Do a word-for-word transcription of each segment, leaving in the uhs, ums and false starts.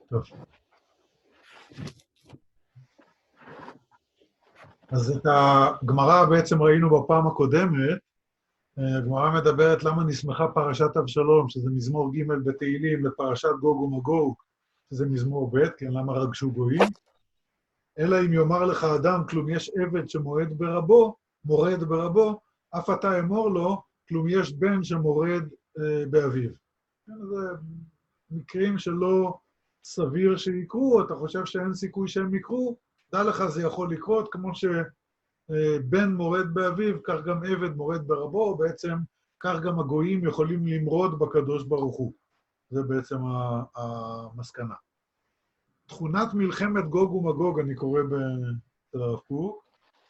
טוב. אז את הגמרא בעצם ראינו בפעם הקודמת. הגמרא מדברת למה נסמכה פרשת אבשלום, שזה מזמור ג' בתהילים, לפרשת גוג ומגוג, שזה מזמור ב', כן, למה רגשו גויים. אלא אם יאמר לך אדם, כלום יש עבד שמורד ברבו, מורד ברבו, אף אתה אמור לו, כלום יש בן שמורד אה, באביו. כן, זה מקרים שלא סביר שיקרו, אתה חושב שאין סיכוי שהם יקרו, דע לך זה יכול לקרות, כמו שבן מורד באביו, כך גם עבד מורד ברבו, בעצם כך גם הגויים יכולים למרוד בקדוש ברוך הוא. זה בעצם המסקנה. תכונת מלחמת גוג ומגוג, אני קורא אצל הרב קוק.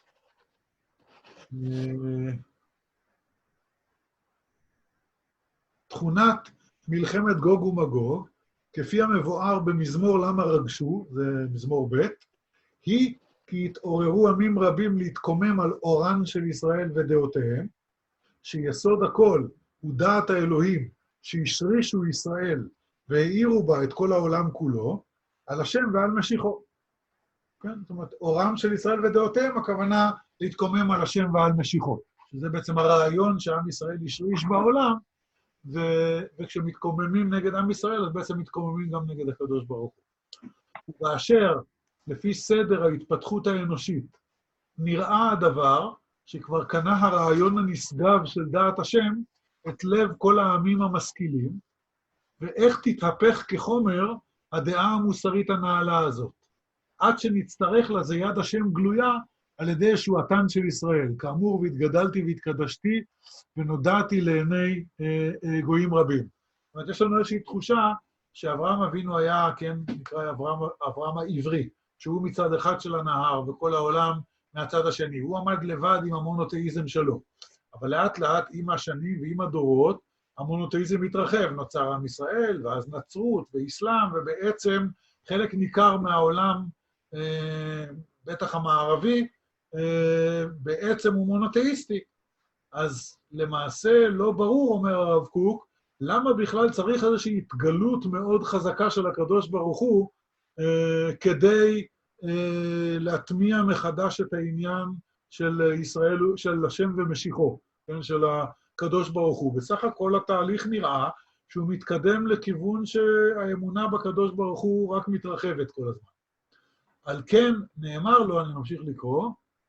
תכונת מלחמת גוג ומגוג, כפי המבואר במזמור למה רגשו, זה מזמור ב', היא כי התעוררו עמים רבים להתקומם על אורן של ישראל ודעותיהם, שיסוד הכל הוא דעת האלוהים, שהשרישו ישראל והאירו בה את כל העולם כולו, על השם ועל משיחו. כן? זאת אומרת, אורם של ישראל ודעותיהם, הכוונה להתקומם על השם ועל משיחו. שזה בעצם הרעיון שעם ישראל השריש בעולם, ו... וכשמתקוממים נגד עם ישראל, אז בעצם מתקוממים גם נגד הקדוש ברוך הוא. ובאשר, לפי סדר ההתפתחות האנושית, נראה הדבר שכבר קנה הרעיון הנשגב של דעת השם את לב כל העמים המשכילים, ואיך תתהפך כחומר הדעה המוסרית הנעלה הזאת. עד שנצטרך לזה יד השם גלויה על ידי ישועתן של ישראל. כאמור, והתגדלתי והתקדשתי ונודעתי לעיני אה, אה, גויים רבים. זאת אומרת, יש לנו איזושהי תחושה שאברהם אבינו היה, כן, נקרא אברהם, אברהם העברי, שהוא מצד אחד של הנהר וכל העולם מהצד השני. הוא עמד לבד עם המונותאיזם שלו. אבל לאט לאט עם השנים ועם הדורות, המונותאיזם מתרחב, נוצר עם ישראל, ואז נצרות ואסלאם, ובעצם חלק ניכר מהעולם, אה, בטח המערבי, אה, בעצם הוא מונותאיסטי. אז למעשה לא ברור, אומר הרב קוק, למה בכלל צריך איזושהי התגלות מאוד חזקה של הקדוש ברוך הוא, אה, כדי אה, להטמיע מחדש את העניין של ישראל, של השם ומשיחו, כן, של הקדוש ברוך הוא. בסך הכל התהליך נראה שהוא מתקדם לכיוון שהאמונה בקדוש ברוך הוא רק מתרחבת כל הזמן. על כן נאמר לו, אני ממשיך לקרוא,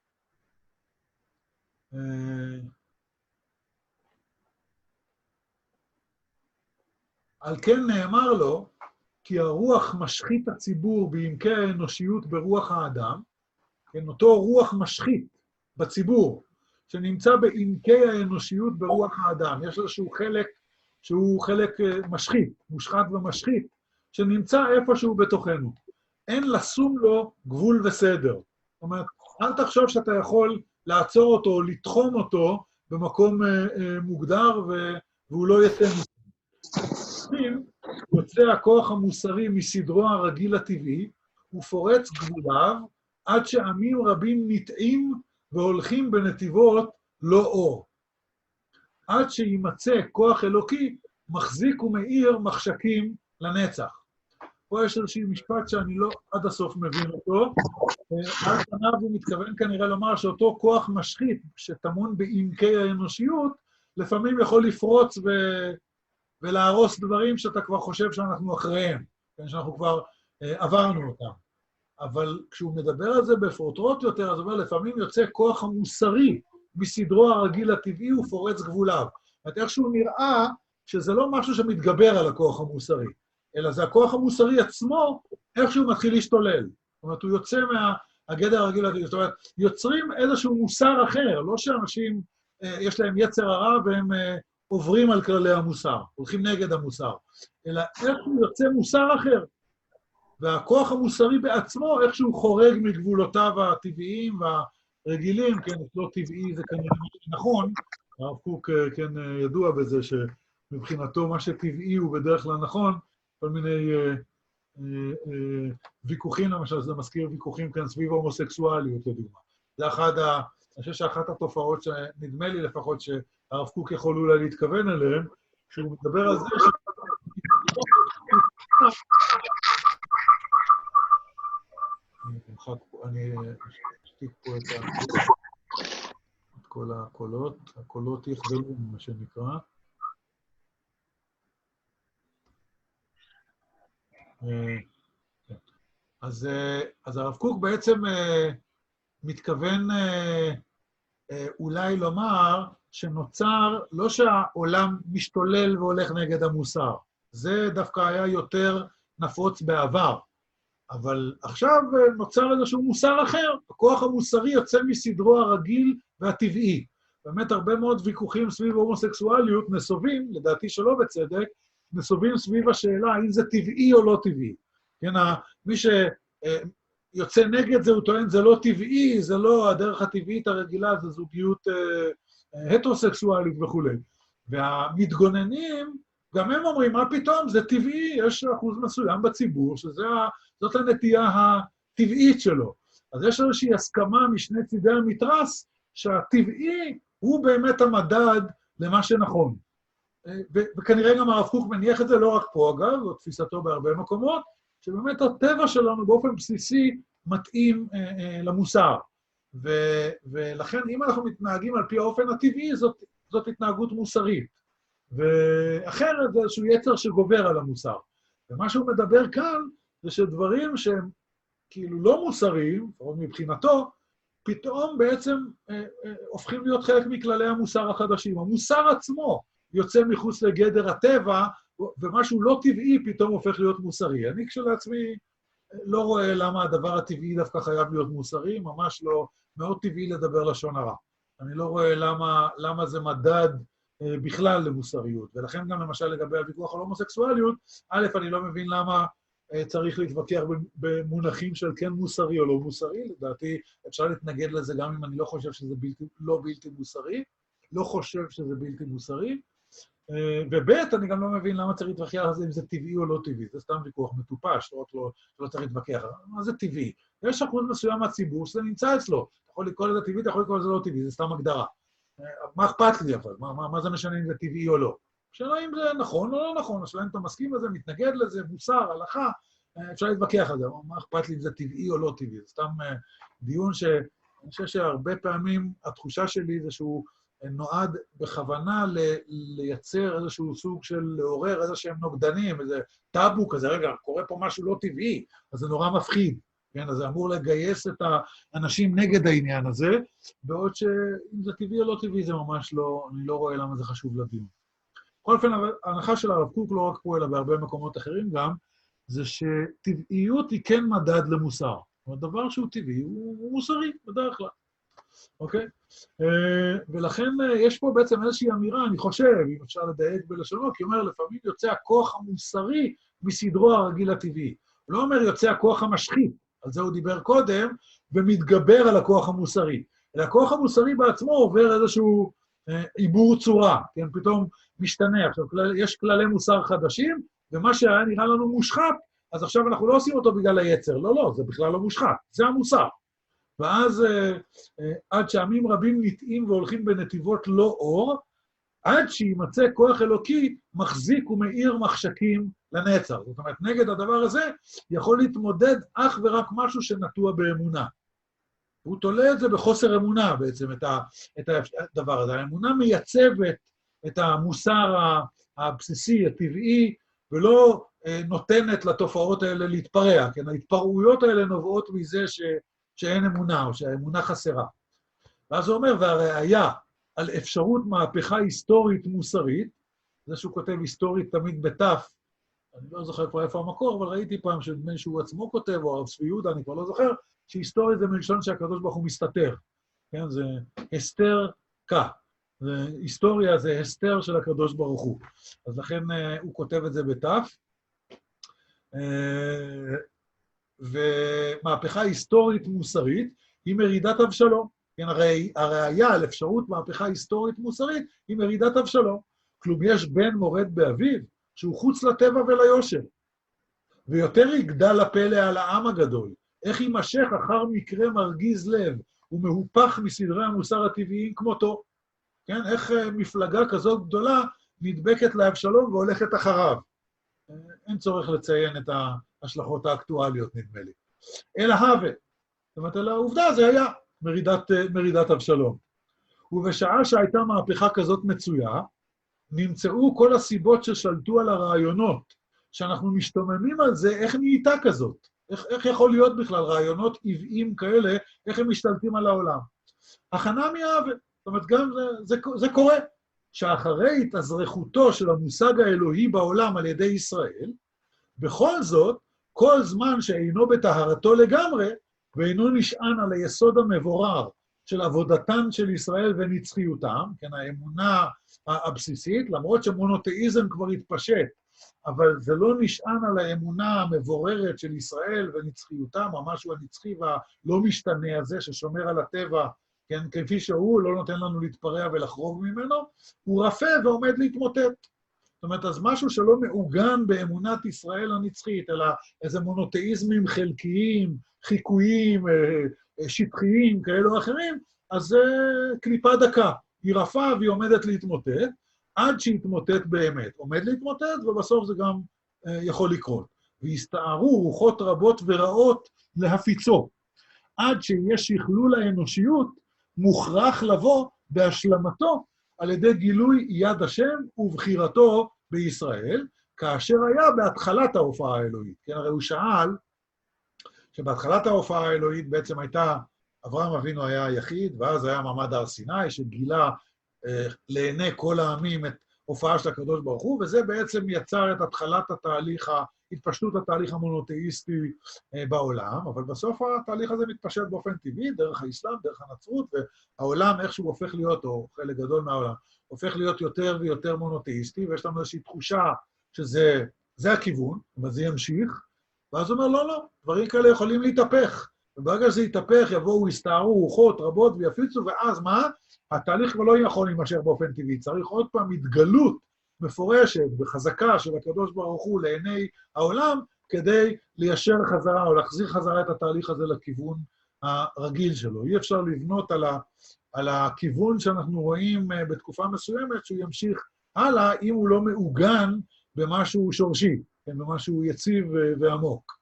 על כן נאמר לו, כי הרוח משחית הציבור בעמקי האנושיות ברוח האדם, כן, אותו רוח משחית בציבור, שנמצא בעמקי האנושיות ברוח האדם. יש איזשהו חלק שהוא חלק משחית, מושחת ומשחית, שנמצא איפשהו בתוכנו. אין לשום לו גבול וסדר. זאת אומרת, אל תחשוב שאתה יכול לעצור אותו או לתחום אותו במקום אה, אה, מוגדר ו... והוא לא יתן. יוצא הכוח המוסרי מסדרו הרגיל הטבעי, ופורץ גבוליו, עד שעמים רבים נטעים והולכים בנתיבות לא אור. עד שימצא כוח אלוקי, מחזיק ומאיר מחשקים לנצח. פה יש איזושהי משפט שאני לא עד הסוף מבין אותו. על פניו הוא מתכוון כנראה לומר שאותו כוח משחית, שטמון בעמקי האנושיות, לפעמים יכול לפרוץ ו... ולהרוס דברים שאתה כבר חושב שאנחנו אחריהם, כן, שאנחנו כבר אה, עברנו אותם. אבל כשהוא מדבר על זה בפרוטרוט יותר, אז הוא אומר, לפעמים יוצא כוח המוסרי מסדרו הרגיל הטבעי ופורץ גבוליו. זאת אומרת, איכשהו נראה שזה לא משהו שמתגבר על הכוח המוסרי, אלא זה הכוח המוסרי עצמו, איכשהו מתחיל להשתולל. זאת אומרת, הוא יוצא מהגדר הרגיל הטבעי. זאת אומרת, יוצרים איזשהו מוסר אחר, לא שאנשים, אה, יש להם יצר הרע והם אה, עוברים על כללי המוסר, הולכים נגד המוסר, אלא איכשהו יוצא מוסר אחר. והכוח המוסרי בעצמו, איכשהו חורג מגבולותיו הטבעיים והרגילים, כן, לא טבעי זה כנראה נכון, הרב קוק כן ידוע בזה שמבחינתו מה שטבעי הוא בדרך כלל נכון, כל מיני אה, אה, אה, ויכוחים, למשל, זה מזכיר ויכוחים כאן סביב ההומוסקסואליות, לדוגמה. זה אחד ה... אני חושב שאחת התופעות שנדמה לי לפחות שהרב קוק יכול אולי להתכוון אליהן, שהוא מדבר על זה ש... את כל הקולות, הקולות יכבלו, מה שנקרא. אז, אז הרב קוק בעצם מתכוון אולי לומר שנוצר, לא שהעולם משתולל והולך נגד המוסר, זה דווקא היה יותר נפוץ בעבר, אבל עכשיו נוצר איזשהו מוסר אחר, הכוח המוסרי יוצא מסדרו הרגיל והטבעי. באמת הרבה מאוד ויכוחים סביב הומוסקסואליות נסובים, לדעתי שלא בצדק, נסובים סביב השאלה האם זה טבעי או לא טבעי. כן, מי שיוצא נגד זה, הוא טוען, זה לא טבעי, זה לא הדרך הטבעית הרגילה, זה זוגיות הטרוסקסואלית וכו'. והמתגוננים, גם הם אומרים, מה פתאום, זה טבעי, יש אחוז מסוים בציבור, שזאת הנטייה הטבעית שלו. אז יש איזושהי הסכמה משני צידי המתרס, שהטבעי הוא באמת המדד למה שנכון. וכנראה גם הרב קוק מניח את זה לא רק פה, אגב, זו תפיסתו בהרבה מקומות, שבאמת הטבע שלנו באופן בסיסי מתאים אה, אה, למוסר. ו, ולכן אם אנחנו מתנהגים על פי האופן הטבעי, זאת, זאת התנהגות מוסרית. ואחרת זה איזשהו יצר שגובר על המוסר. ומה שהוא מדבר כאן, זה שדברים שהם כאילו לא מוסריים, או מבחינתו, פתאום בעצם אה, אה, הופכים להיות חלק מכללי המוסר החדשים. המוסר עצמו יוצא מחוץ לגדר הטבע, ומשהו לא טבעי פתאום הופך להיות מוסרי. אני כשלעצמי לא רואה למה הדבר הטבעי דווקא חייב להיות מוסרי, ממש לא, מאוד טבעי לדבר לשון הרע. אני לא רואה למה, למה זה מדד אה, בכלל למוסריות, ולכן גם למשל לגבי הוויכוח על הומוסקסואליות, א', אני לא מבין למה אה, צריך להתווכח במונחים של כן מוסרי או לא מוסרי, לדעתי אפשר להתנגד לזה גם אם אני לא חושב שזה בלתי, לא בלתי מוסרי, לא חושב שזה בלתי מוסרי, ובית, אני גם לא מבין למה צריך להתווכח על זה אם זה טבעי או לא טבעי, זה סתם ויכוח מטופש, לא, לא, לא צריך להתווכח. מה זה טבעי? יש אחוז מסוים מהציבור שזה נמצא אצלו, אתה יכול לקרוא לזה טבעי, אתה יכול לקרוא לזה לא טבעי, זה סתם הגדרה. מה אכפת לי אבל? מה, מה, מה זה משנה אם זה טבעי או לא? השאלה אם זה נכון או לא נכון, השאלה אם אתה מסכים לזה, מתנגד לזה, מוסר, הלכה, אפשר להתווכח על זה, מה אכפת לי אם זה טבעי או לא טבעי, זה סתם דיון שאני חושב שהרבה פעמים התחושה שלי זה שהוא נועד בכוונה לייצר איזשהו סוג של לעורר איזה שהם נוגדנים, איזה טאבו כזה, רגע, קורה פה משהו לא טבעי, אז זה נורא מפחיד, כן? אז זה אמור לגייס את האנשים נגד העניין הזה, בעוד שאם זה טבעי או לא טבעי, זה ממש לא, אני לא רואה למה זה חשוב לדיון. בכל אופן, ההנחה של הרב קוק, לא רק פה, אלא בהרבה מקומות אחרים גם, זה שטבעיות היא כן מדד למוסר. זאת אומרת, דבר שהוא טבעי הוא, הוא מוסרי, בדרך כלל. אוקיי? ולכן יש פה בעצם איזושהי אמירה, אני חושב, אם אפשר לדייק בלשונו, כי הוא אומר, לפעמים יוצא הכוח המוסרי מסדרו הרגיל הטבעי. הוא לא אומר יוצא הכוח המשחית, על זה הוא דיבר קודם, ומתגבר על הכוח המוסרי. אלא הכוח המוסרי בעצמו עובר איזשהו עיבור צורה, כן? פתאום משתנה. עכשיו, יש כללי מוסר חדשים, ומה שהיה נראה לנו מושחת, אז עכשיו אנחנו לא עושים אותו בגלל היצר. לא, לא, זה בכלל לא מושחת, זה המוסר. ואז עד שעמים רבים נטעים והולכים בנתיבות לא אור, עד שימצא כוח אלוקי מחזיק ומאיר מחשקים לנצח. זאת אומרת, נגד הדבר הזה יכול להתמודד אך ורק משהו שנטוע באמונה. הוא תולה את זה בחוסר אמונה בעצם, את, ה, את הדבר הזה. האמונה מייצבת את המוסר הבסיסי, הטבעי, ולא נותנת לתופעות האלה להתפרע. כן? ההתפרעויות האלה נובעות מזה ש... שאין אמונה, או שהאמונה חסרה. ואז הוא אומר, והראיה על אפשרות מהפכה היסטורית מוסרית, זה שהוא כותב היסטורית תמיד בתף, אני לא זוכר כבר איפה המקור, אבל ראיתי פעם שדמי שהוא עצמו כותב, או הרב צבי יהודה, אני כבר לא זוכר, שהיסטורית זה מלשון שהקדוש ברוך הוא מסתתר. כן, זה הסתר כה. היסטוריה זה הסתר של הקדוש ברוך הוא. אז לכן הוא כותב את זה בתף. ומהפכה היסטורית מוסרית היא מרידת אבשלום. כן, הרי הראיה על אפשרות מהפכה היסטורית מוסרית היא מרידת אבשלום. כלום יש בן מורד באביו שהוא חוץ לטבע וליושר. ויותר יגדל הפלא על העם הגדול. איך יימשך אחר מקרה מרגיז לב ומהופך מסדרי המוסר הטבעיים כמותו. כן, איך מפלגה כזאת גדולה נדבקת לאבשלום והולכת אחריו. אין צורך לציין את ההשלכות האקטואליות, נדמה לי. אלא הווה. זאת אומרת, אלא העובדה זה היה. מרידת, מרידת אבשלום. ובשעה שהייתה מהפכה כזאת מצויה, נמצאו כל הסיבות ששלטו על הרעיונות, שאנחנו משתוממים על זה, איך נהייתה כזאת? איך, איך יכול להיות בכלל רעיונות עוועים כאלה, איך הם משתלטים על העולם? הכנה מהאבל. זאת אומרת, גם זה, זה, זה קורה, שאחרי התאזרחותו של המושג האלוהי בעולם על ידי ישראל, בכל זאת, כל זמן שאינו בטהרתו לגמרי, ואינו נשען על היסוד המבורר של עבודתן של ישראל ונצחיותם, כן, האמונה הבסיסית, למרות שמונותאיזם כבר התפשט, אבל זה לא נשען על האמונה המבוררת של ישראל ונצחיותם, המשהו הנצחי והלא משתנה הזה ששומר על הטבע, כן, כפי שהוא, לא נותן לנו להתפרע ולחרוג ממנו, הוא רפה ועומד להתמוטט. זאת אומרת, אז משהו שלא מעוגן באמונת ישראל הנצחית, אלא איזה מונותאיזמים חלקיים, חיקויים, שטחיים, כאלו או אחרים, אז זה קליפה דקה. היא רפה והיא עומדת להתמוטט, עד שהתמוטט באמת. עומד להתמוטט, ובסוף זה גם יכול לקרות. והסתערו רוחות רבות ורעות להפיצו. עד שיש שכלול האנושיות, מוכרח לבוא בהשלמתו, על ידי גילוי יד השם ובחירתו בישראל, כאשר היה בהתחלת ההופעה האלוהית. כן, הרי הוא שאל, שבהתחלת ההופעה האלוהית בעצם הייתה, אברהם אבינו היה היחיד, ואז היה מעמד הר סיני, שגילה אה, לעיני כל העמים את הופעה של הקדוש ברוך הוא, וזה בעצם יצר את התחלת התהליך, התפשטות התהליך המונותאיסטי אה, בעולם, אבל בסוף התהליך הזה מתפשט באופן טבעי, דרך האסלאם, דרך הנצרות, והעולם איכשהו הופך להיות, או חלק גדול מהעולם, הופך להיות יותר ויותר מונותאיסטי, ויש לנו איזושהי תחושה שזה זה הכיוון, אבל זה ימשיך, ואז הוא אומר, לא, לא, דברים כאלה יכולים להתהפך, וברגע שזה יתהפך, יבואו, יסתערו רוחות רבות ויפיצו, ואז מה? התהליך כבר לא יכול להימשך באופן טבעי, צריך עוד פעם התגלות מפורשת וחזקה של הקדוש ברוך הוא לעיני העולם, כדי ליישר חזרה או להחזיר חזרה את התהליך הזה לכיוון הרגיל שלו. אי אפשר לבנות על, ה, על הכיוון שאנחנו רואים בתקופה מסוימת, שהוא ימשיך הלאה, אם הוא לא מעוגן במשהו שורשי, במשהו יציב ועמוק.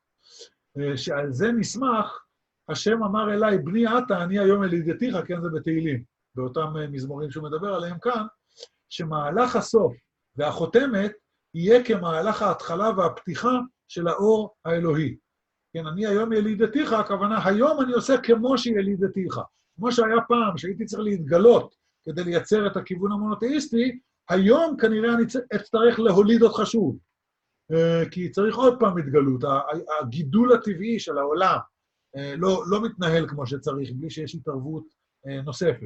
שעל זה נסמך, השם אמר אליי, בני אתה, אני היום ילידתיך, כן, זה בתהילים, באותם מזמורים שהוא מדבר עליהם כאן, שמהלך הסוף והחותמת יהיה כמהלך ההתחלה והפתיחה של האור האלוהי. כן, אני היום ילידתיך, הכוונה, היום אני עושה כמו שילידתיך. כמו שהיה פעם, שהייתי צריך להתגלות כדי לייצר את הכיוון המונותאיסטי, היום כנראה אני אצטרך להוליד אותך שוב. כי צריך עוד פעם התגלות. הגידול הטבעי של העולם לא, לא מתנהל כמו שצריך, בלי שיש התערבות נוספת.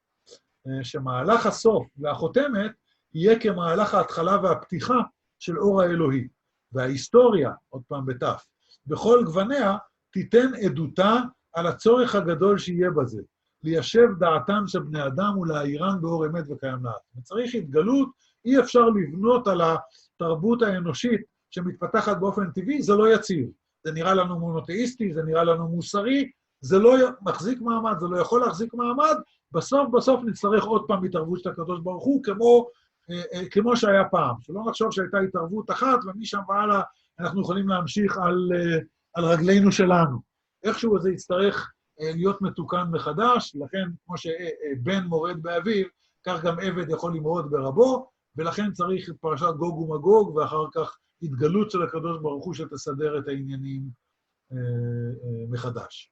שמהלך הסוף והחותמת יהיה כמהלך ההתחלה והפתיחה של אור האלוהי. וההיסטוריה, עוד פעם בתף, בכל גווניה תיתן עדותה על הצורך הגדול שיהיה בזה, ליישב דעתם של בני אדם ולהאירן באור אמת וקיים לאט. וצריך התגלות, אי אפשר לבנות על התרבות האנושית שמתפתחת באופן טבעי, זה לא יציב. זה נראה לנו מונותאיסטי, זה נראה לנו מוסרי, זה לא מחזיק מעמד, זה לא יכול להחזיק מעמד, בסוף בסוף נצטרך עוד פעם התערבות של הקדוש ברוך הוא, כמו, כמו שהיה פעם. שלא נחשוב שהייתה התערבות אחת, ומשם והלאה אנחנו יכולים להמשיך על, על רגלינו שלנו. איכשהו זה יצטרך להיות מתוקן מחדש, לכן כמו שבן מורד באביו, כך גם עבד יכול למרוד ברבו, ולכן צריך את פרשת גוג ומגוג, ואחר כך התגלות של הקדוש ברוך הוא שתסדר את העניינים אה, אה, מחדש.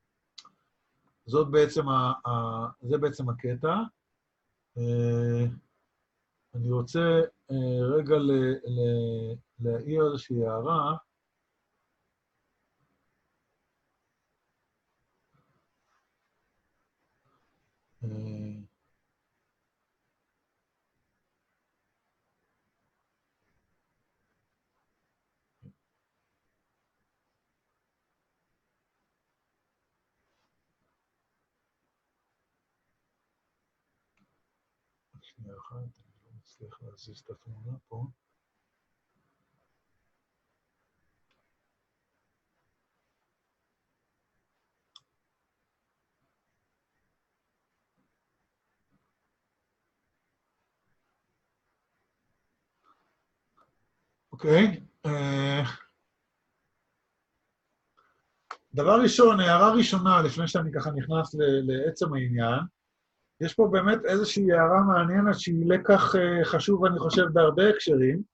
זאת בעצם, ה, ה, זה בעצם הקטע. אה, אני רוצה אה, רגע ל, ל, להעיר איזושהי הערה. אה, שנייה אחת, אני לא מצליח להזיז את התמונה פה. אוקיי. דבר ראשון, הערה ראשונה, לפני שאני ככה נכנס לעצם העניין, יש פה באמת איזושהי הערה מעניינת שהיא לקח חשוב, אני חושב, בהרבה הקשרים,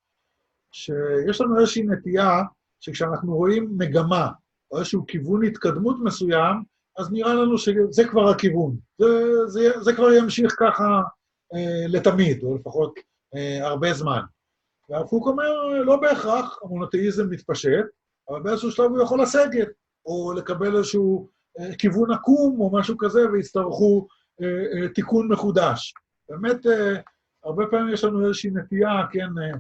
שיש לנו איזושהי נטייה שכשאנחנו רואים מגמה או איזשהו כיוון התקדמות מסוים, אז נראה לנו שזה כבר הכיוון. זה, זה, זה כבר ימשיך ככה אה, לתמיד, או לפחות אה, הרבה זמן. והפוק אומר, לא בהכרח, המונותאיזם מתפשט, אבל באיזשהו שלב הוא יכול לסגת, או לקבל איזשהו אה, כיוון עקום או משהו כזה, ויצטרכו אה, אה, תיקון מחודש. באמת, אה, הרבה פעמים יש לנו איזושהי נטייה, כן, אה,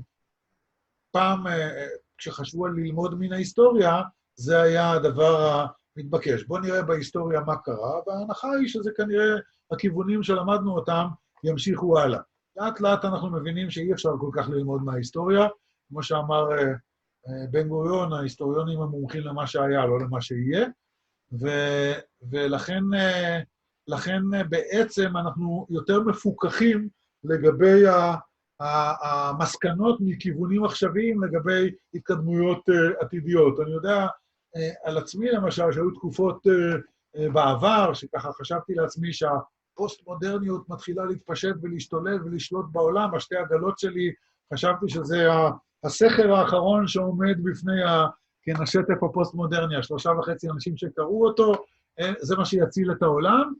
פעם, אה, כשחשבו על ללמוד מן ההיסטוריה, זה היה הדבר המתבקש. בואו נראה בהיסטוריה מה קרה, וההנחה היא שזה כנראה הכיוונים שלמדנו אותם ימשיכו הלאה. לאט לאט אנחנו מבינים שאי אפשר כל כך ללמוד מההיסטוריה, כמו שאמר אה, אה, בן גוריון, ההיסטוריונים המומחים למה שהיה, לא למה שיהיה, ו, ולכן אה, לכן, אה, בעצם אנחנו יותר מפוקחים לגבי ה... המסקנות מכיוונים עכשוויים לגבי התקדמויות עתידיות. אני יודע על עצמי, למשל, שהיו תקופות בעבר, שככה חשבתי לעצמי שהפוסט-מודרניות מתחילה להתפשט ולהשתולל ולשלוט בעולם, השתי הגלות שלי, חשבתי שזה הסכר האחרון שעומד בפני כן, השטף הפוסט-מודרני, השלושה וחצי אנשים שקראו אותו, זה מה שיציל את העולם,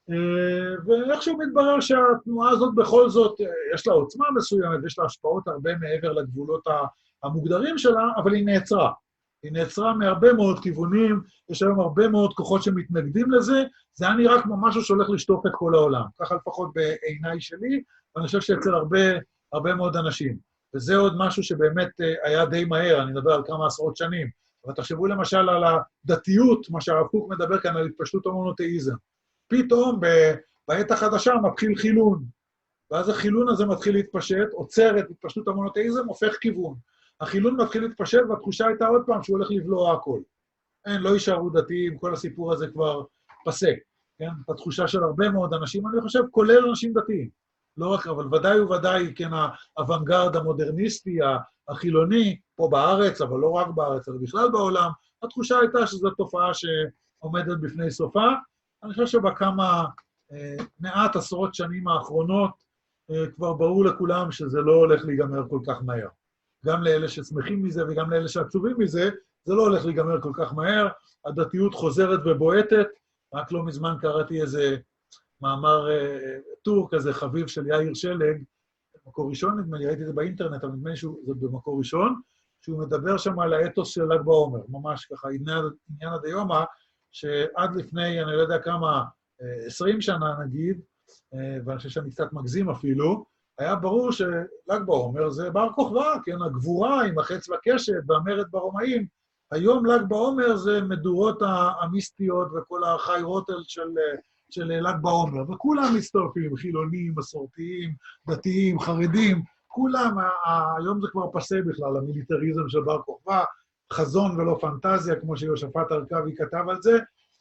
ואיכשהו מתברר שהתנועה הזאת בכל זאת, יש לה עוצמה מסוימת, יש לה השפעות הרבה מעבר לגבולות המוגדרים שלה, אבל היא נעצרה. היא נעצרה מהרבה מאוד כיוונים, יש היום הרבה מאוד כוחות שמתנגדים לזה, זה היה נראה כמו משהו שהולך לשטוף את כל העולם, ככה לפחות בעיניי שלי, ואני חושב שאצל הרבה, הרבה מאוד אנשים. וזה עוד משהו שבאמת היה די מהר, אני מדבר על כמה עשרות שנים, אבל תחשבו למשל על הדתיות, מה שהרב קוק מדבר כאן על התפשטות המונותאיזם. פתאום בעת החדשה מתחיל חילון, ואז החילון הזה מתחיל להתפשט, עוצר את התפשטות המונותאיזם, הופך כיוון. החילון מתחיל להתפשט, והתחושה הייתה עוד פעם שהוא הולך לבלוע הכל. אין, לא יישארו דתיים, כל הסיפור הזה כבר פסק, כן? התחושה של הרבה מאוד אנשים, אני חושב, כולל אנשים דתיים. לא רק, אבל ודאי וודאי, כן, האוונגרד המודרניסטי, החילוני, פה בארץ, אבל לא רק בארץ, אלא בכלל בעולם, התחושה הייתה שזו תופעה שעומדת בפני סופה. אני חושב שבכמה אה, מעט עשרות שנים האחרונות, אה, כבר ברור לכולם שזה לא הולך להיגמר כל כך מהר. גם לאלה ששמחים מזה וגם לאלה שעצובים מזה, זה לא הולך להיגמר כל כך מהר, הדתיות חוזרת ובועטת, רק לא מזמן קראתי איזה מאמר אה, טור כזה חביב של יאיר שלג, במקור ראשון, נדמה לי, ראיתי את זה באינטרנט, אבל נדמה לי שזה במקור ראשון, שהוא מדבר שם על האתוס של ל"ג בעומר, ממש ככה, עניין עד היומה, שעד לפני, אני לא יודע כמה, עשרים שנה נגיד, ואני חושב שאני קצת מגזים אפילו, היה ברור של"ג בעומר זה בר כוכבא, כן, הגבורה עם החץ והקשת והמרד ברומאים, היום ל"ג בעומר זה מדורות המיסטיות וכל החי רוטל של, של ל"ג בעומר, וכולם מצטרפים, חילונים, מסורתיים, דתיים, חרדים, כולם, היום זה כבר פסה בכלל, המיליטריזם של בר כוכבא, חזון ולא פנטזיה, כמו שיושפט ארכבי כתב על זה,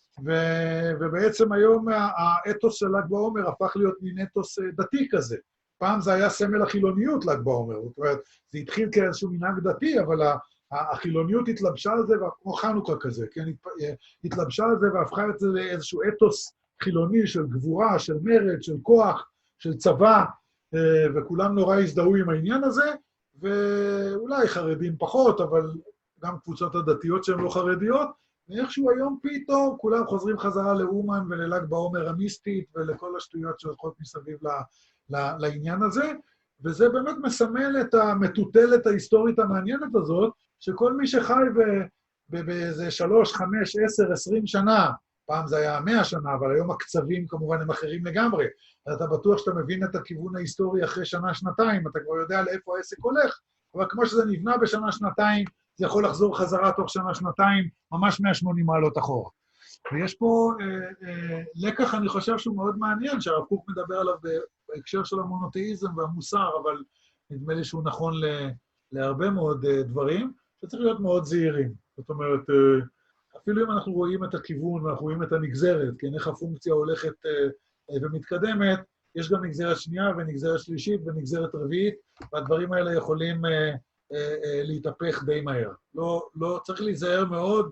ו- ובעצם היום האתוס של ל"ג בעומר הפך להיות מין אתוס דתי כזה. פעם זה היה סמל החילוניות ל"ג בעומר, זאת אומרת, זה התחיל כאיזשהו מנהג דתי, אבל החילוניות התלבשה על זה, כמו חנוכה כזה, כן? התלבשה על זה והפכה את זה לאיזשהו אתוס חילוני של גבורה, של מרד, של כוח, של צבא, וכולם נורא הזדהו עם העניין הזה, ואולי חרדים פחות, אבל גם קבוצות הדתיות שהן לא חרדיות, ואיכשהו היום פתאום כולם חוזרים חזרה לאומן ולל"ג בעומר המיסטית ולכל השטויות שהולכות מסביב ל, ל, לעניין הזה, וזה באמת מסמל את המטוטלת ההיסטורית המעניינת הזאת, שכל מי שחי באיזה שלוש, חמש, עשר, עשרים שנה, פעם זה היה מאה שנה, אבל היום הקצבים כמובן הם אחרים לגמרי, אתה בטוח שאתה מבין את הכיוון ההיסטורי אחרי שנה, שנתיים, אתה כבר יודע לאיפה העסק הולך, אבל כמו שזה נבנה בשנה, שנתיים, זה יכול לחזור חזרה תוך שנה, שנתיים, ממש מאה ושמונים מעלות אחורה. ויש פה אה, אה, לקח, אני חושב שהוא מאוד מעניין, שהרב קוק מדבר עליו בהקשר של המונותאיזם והמוסר, אבל נדמה לי שהוא נכון ל, להרבה מאוד אה, דברים, שצריך להיות מאוד זהירים. זאת אומרת, אה, אפילו אם אנחנו רואים את הכיוון ואנחנו רואים את הנגזרת, כן, איך הפונקציה הולכת אה, אה, ומתקדמת, יש גם נגזרת שנייה ונגזרת שלישית ונגזרת רביעית, והדברים האלה יכולים אה, אה, אה, להתהפך די מהר. לא, לא, צריך להיזהר מאוד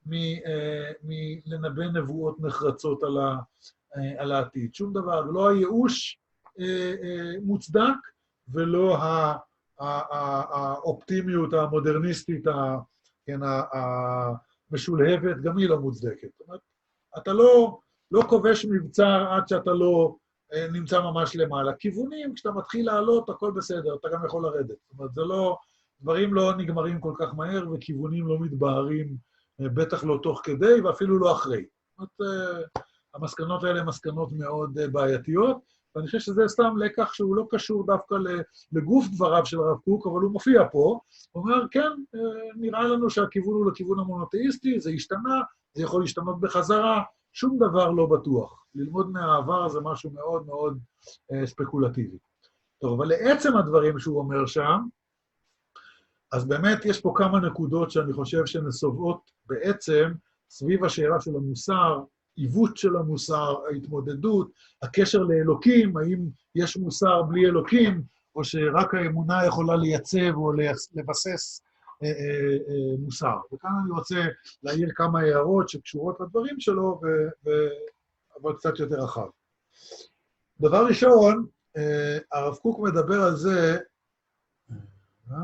מלנבא נבואות נחרצות על, ה, על העתיד. שום דבר, לא הייאוש מוצדק, ולא האופטימיות המודרניסטית, כן, המשולהבת, גם היא לא מוצדקת. זאת אומרת, אתה לא, לא כובש מבצר עד שאתה לא נמצא ממש למעלה. כיוונים, כשאתה מתחיל לעלות, הכל בסדר, אתה גם יכול לרדת. זאת אומרת, זה לא, דברים לא נגמרים כל כך מהר, וכיוונים לא מתבהרים, בטח לא תוך כדי, ואפילו לא אחרי. זאת אומרת, המסקנות האלה הן מסקנות מאוד בעייתיות, ואני חושב שזה סתם לקח שהוא לא קשור דווקא לגוף דבריו של הרב קוק, אבל הוא מופיע פה, הוא אומר, כן, נראה לנו שהכיוון הוא לכיוון המונותאיסטי, זה השתנה, זה יכול להשתנות בחזרה, שום דבר לא בטוח. ללמוד מהעבר זה משהו מאוד מאוד ספקולטיבי. טוב, אבל לעצם הדברים שהוא אומר שם, אז באמת יש פה כמה נקודות שאני חושב שנסובעות בעצם סביב השאלה של המוסר, עיוות של המוסר, ההתמודדות, הקשר לאלוקים, האם יש מוסר בלי אלוקים, או שרק האמונה יכולה לייצב או לבסס אה, אה, אה, מוסר. וכאן אני רוצה להעיר כמה הערות שקשורות לדברים שלו, ו... ו... אבל קצת יותר רחב. דבר ראשון, אה, הרב קוק מדבר על זה, אה?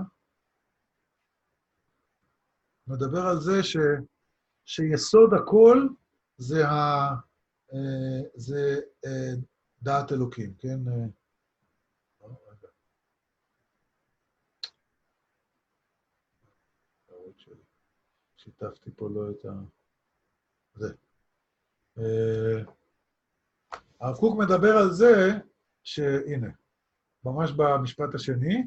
מדבר על זה ש... שיסוד הכל, זה, ה, זה דעת אלוקים, כן? שיתפתי פה לא את ה... זה. הרב קוק מדבר על זה, שהנה, ממש במשפט השני,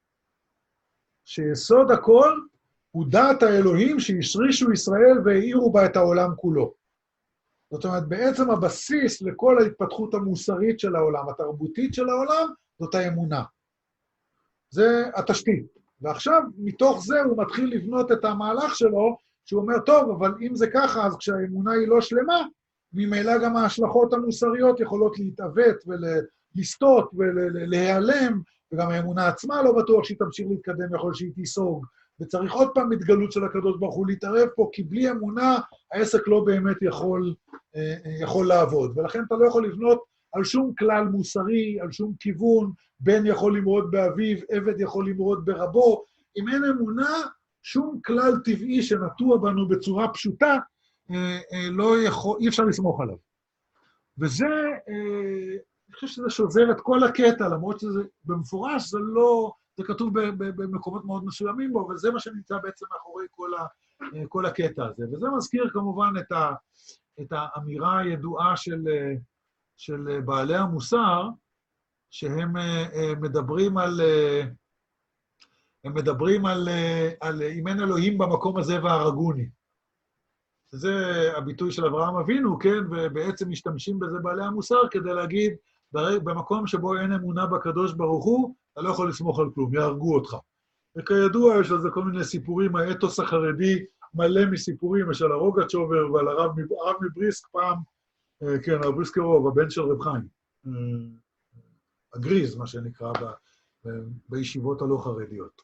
שיסוד הכל הוא דעת האלוהים שהשרישו ישראל והאירו בה את העולם כולו. זאת אומרת, בעצם הבסיס לכל ההתפתחות המוסרית של העולם, התרבותית של העולם, זאת האמונה. זה התשתית. ועכשיו, מתוך זה הוא מתחיל לבנות את המהלך שלו, שהוא אומר, טוב, אבל אם זה ככה, אז כשהאמונה היא לא שלמה, ממילא גם ההשלכות המוסריות יכולות להתעוות ולסטות ולהיעלם, וגם האמונה עצמה לא בטוח שהיא תמשיך להתקדם, יכול שהיא תיסוג. וצריך עוד פעם התגלות של הקדוש ברוך הוא להתערב פה, כי בלי אמונה העסק לא באמת יכול, יכול לעבוד. ולכן אתה לא יכול לבנות על שום כלל מוסרי, על שום כיוון, בן יכול למרוד באביו, עבד יכול למרוד ברבו. אם אין אמונה, שום כלל טבעי שנטוע בנו בצורה פשוטה, לא יכול, אי אפשר לסמוך עליו. וזה, אני חושב שזה שוזר את כל הקטע, למרות שזה במפורש, זה לא... זה כתוב במקומות מאוד מסוימים בו, אבל זה מה שנמצא בעצם מאחורי כל, ה, כל הקטע הזה. וזה מזכיר כמובן את, ה, את האמירה הידועה של, של בעלי המוסר, שהם מדברים על, הם מדברים על, על אם אין אלוהים במקום הזה והרגוני. זה הביטוי של אברהם אבינו, כן? ובעצם משתמשים בזה בעלי המוסר כדי להגיד, במקום שבו אין אמונה בקדוש ברוך הוא, אתה לא יכול לסמוך על כלום, יהרגו אותך. וכידוע, יש לזה כל מיני סיפורים, האתוס החרדי מלא מסיפורים, יש על הרוגצ'ובר ועל הרב, הרב מבריסק פעם, כן, הרב בריסקרוב, הבן של רב חיים. הגריז, מה שנקרא, ב, ב, בישיבות הלא חרדיות.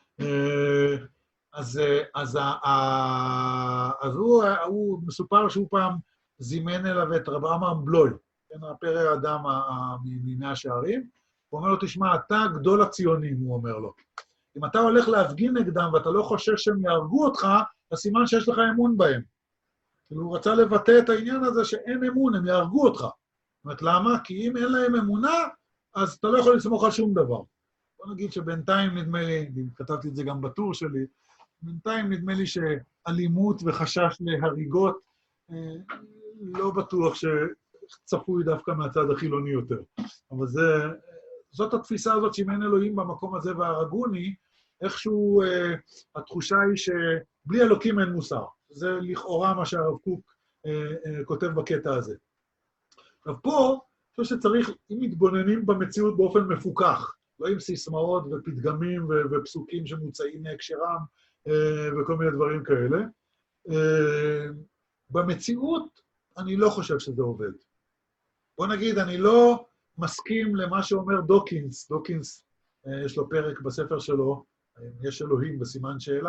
אז, אז, אז הוא, הוא מסופר שהוא פעם זימן אליו את רב עמרם בלוי, כן, הפרא האדם מימי השערים, הוא אומר לו, תשמע, אתה גדול הציונים, הוא אומר לו. אם אתה הולך להפגין נגדם ואתה לא חושב שהם יהרגו אותך, אז סימן שיש לך אמון בהם. הוא רצה לבטא את העניין הזה שאין אמון, הם יהרגו אותך. זאת אומרת, למה? כי אם אין להם אמונה, אז אתה לא יכול לסמוך על שום דבר. בוא נגיד שבינתיים נדמה לי, כתבתי את זה גם בטור שלי, בינתיים נדמה לי שאלימות וחשש להריגות, לא בטוח שצפוי דווקא מהצד החילוני יותר. אבל זה... זאת התפיסה הזאת שאם אין אלוהים במקום הזה והרגוני, איכשהו אה, התחושה היא שבלי אלוקים אין מוסר. זה לכאורה מה שהרב קוק אה, אה, כותב בקטע הזה. עכשיו פה, אני חושב שצריך, אם מתבוננים במציאות באופן מפוקח, לא עם סיסמאות ופתגמים ו- ופסוקים שמוצאים מהקשרם אה, וכל מיני דברים כאלה, אה, במציאות אני לא חושב שזה עובד. בוא נגיד, אני לא... מסכים למה שאומר דוקינס, דוקינס, יש לו פרק בספר שלו, יש אלוהים בסימן שאלה,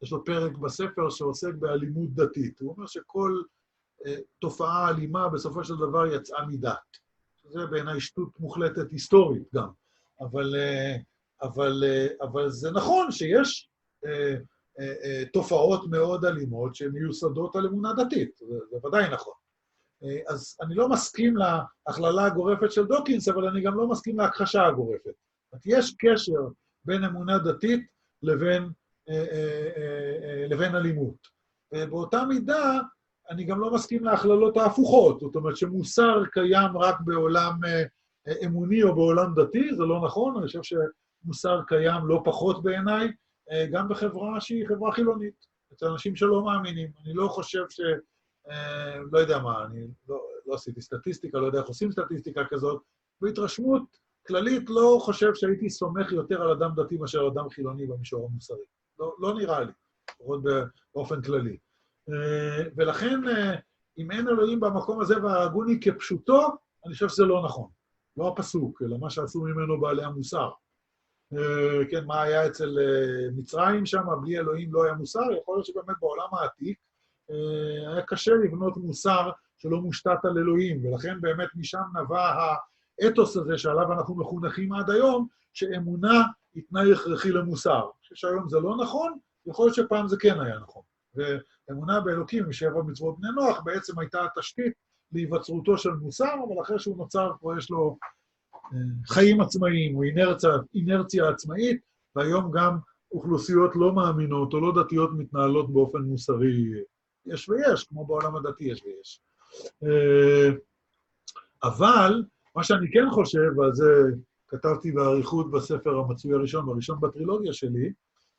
יש לו פרק בספר שעוסק באלימות דתית. הוא אומר שכל אה, תופעה אלימה בסופו של דבר יצאה מדת. זה בעיניי שטות מוחלטת היסטורית גם. אבל, אה, אבל, אה, אבל זה נכון שיש אה, אה, אה, תופעות מאוד אלימות שמיוסדות על אמונה דתית. זה, זה ודאי נכון. אה, אז אני לא מסכים להכללה הגורפת של דוקינס, אבל אני גם לא מסכים להכחשה הגורפת. יש קשר בין אמונה דתית לבין, אה, אה, אה, לבין אלימות. ובאותה מידה, אני גם לא מסכים להכללות ההפוכות. זאת אומרת שמוסר קיים רק בעולם אה, אמוני או בעולם דתי, זה לא נכון. אני חושב שמוסר קיים לא פחות בעיניי, אה, גם בחברה שהיא חברה חילונית. אצל אנשים שלא מאמינים. אני לא חושב ש... אה, לא יודע מה, אני לא, לא עשיתי סטטיסטיקה, לא יודע איך עושים סטטיסטיקה כזאת. בהתרשמות כללית לא חושב שהייתי סומך יותר על אדם דתי מאשר אדם חילוני במישור המוסרי. לא, לא נראה לי, לפחות באופן כללי. ולכן, אם אין אלוהים במקום הזה והרגוני כפשוטו, אני חושב שזה לא נכון. לא הפסוק, אלא מה שעשו ממנו בעלי המוסר. כן, מה היה אצל מצרים שם, בלי אלוהים לא היה מוסר, יכול להיות שבאמת בעולם העתיק היה קשה לבנות מוסר שלא מושתת על אלוהים, ולכן באמת משם נבע האתוס הזה שעליו אנחנו מחונכים עד היום, שאמונה היא תנאי הכרחי למוסר. אני חושב שהיום זה לא נכון, יכול להיות שפעם זה כן היה נכון. ואמונה באלוקים משבע מצוות בני נוח בעצם הייתה התשתית להיווצרותו של מוסר, אבל אחרי שהוא נוצר כבר יש לו חיים עצמאיים, או אינרציה, אינרציה עצמאית, והיום גם אוכלוסיות לא מאמינות או לא דתיות מתנהלות באופן מוסרי. יש ויש, כמו בעולם הדתי יש ויש. אבל מה שאני כן חושב, ועל זה כתבתי בעריכות בספר המצוי הראשון, בראשון בטרילוגיה שלי,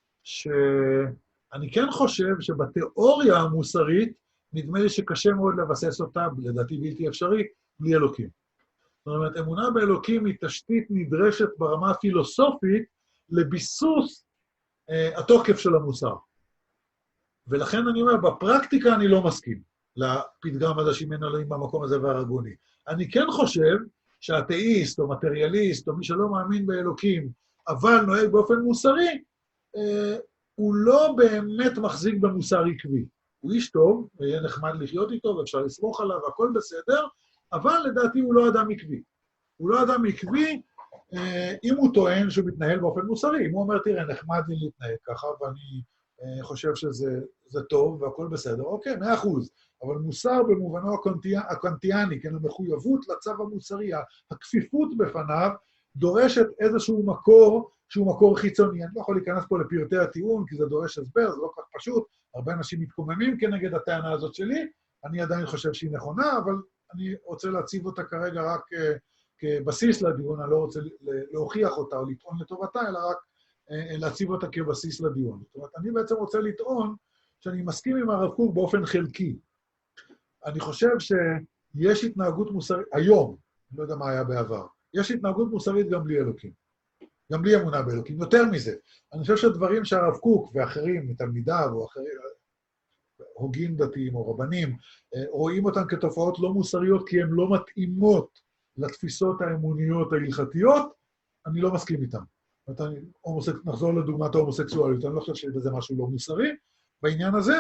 שאני כן חושב שבתיאוריה המוסרית, נדמה לי שקשה מאוד לבסס אותה, לדעתי בלתי אפשרי, בלי אלוקים. זאת אומרת, אמונה באלוקים היא תשתית נדרשת ברמה הפילוסופית לביסוס אה, התוקף של המוסר. ולכן אני אומר, בפרקטיקה אני לא מסכים לפתגם הזה שאם אין אלוהים במקום הזה והרגוני. אני כן חושב שהאתאיסט או מטריאליסט או מי שלא מאמין באלוקים, אבל נוהג באופן מוסרי, אה, הוא לא באמת מחזיק במוסר עקבי. הוא איש טוב, ויהיה נחמד לחיות איתו, ואפשר לסמוך עליו, והכל בסדר, אבל לדעתי הוא לא אדם עקבי. הוא לא אדם עקבי, אה, אם הוא טוען שהוא מתנהל באופן מוסרי. אם הוא אומר, תראה, נחמד לי להתנהג ככה, ואני אה, חושב שזה זה טוב, והכל בסדר, אוקיי, מאה אחוז. אבל מוסר במובנו הקנטיאני, כן, המחויבות לצו המוסרי, הכפיפות בפניו, דורשת איזשהו מקור, שהוא מקור חיצוני. אני לא יכול להיכנס פה לפרטי הטיעון, כי זה דורש הסבר, זה לא כך פשוט. הרבה אנשים מתקוממים כנגד הטענה הזאת שלי, אני עדיין חושב שהיא נכונה, אבל אני רוצה להציב אותה כרגע רק כבסיס לדיון, אני לא רוצה להוכיח אותה או לטעון לטובתה, אלא רק להציב אותה כבסיס לדיון. זאת אומרת, אני בעצם רוצה לטעון שאני מסכים עם הרב קוק באופן חלקי. אני חושב שיש התנהגות מוסרית, היום, אני לא יודע מה היה בעבר, יש התנהגות מוסרית גם בלי אלוקים. גם בלי אמונה באלוקים. יותר מזה, אני חושב שדברים שהרב קוק ואחרים, מתלמידיו או אחרים, הוגים דתיים או רבנים, רואים אותם כתופעות לא מוסריות, כי הן לא מתאימות לתפיסות האמוניות ההלכתיות, אני לא מסכים איתם. נחזור לדוגמת ההומוסקסואליות, אני לא חושב שבזה משהו לא מוסרי. בעניין הזה,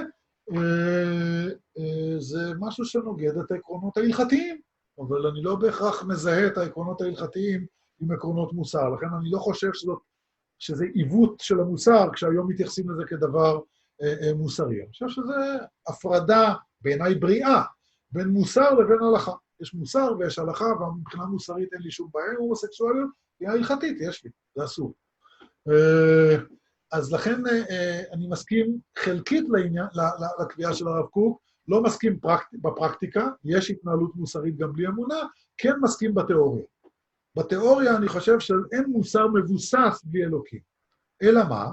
זה משהו שנוגד את העקרונות ההלכתיים, אבל אני לא בהכרח מזהה את העקרונות ההלכתיים עם עקרונות מוסר. לכן אני לא חושב שזאת, שזה עיוות של המוסר, כשהיום מתייחסים לזה כדבר אה, מוסרי. אני חושב שזה הפרדה, בעיניי בריאה, בין מוסר לבין הלכה. יש מוסר ויש הלכה, ומבחינה מוסרית אין לי שום בעיה, הומוסקסואליות היא הלכתית, יש לי, זה אסור. אה, אז לכן אה, אני מסכים חלקית לעניין, לקביעה של הרב קוק, לא מסכים פרקט, בפרקטיקה, יש התנהלות מוסרית גם בלי אמונה, כן מסכים בתיאוריה. בתיאוריה אני חושב שאין מוסר מבוסס בלי אלוקים. אלא מה?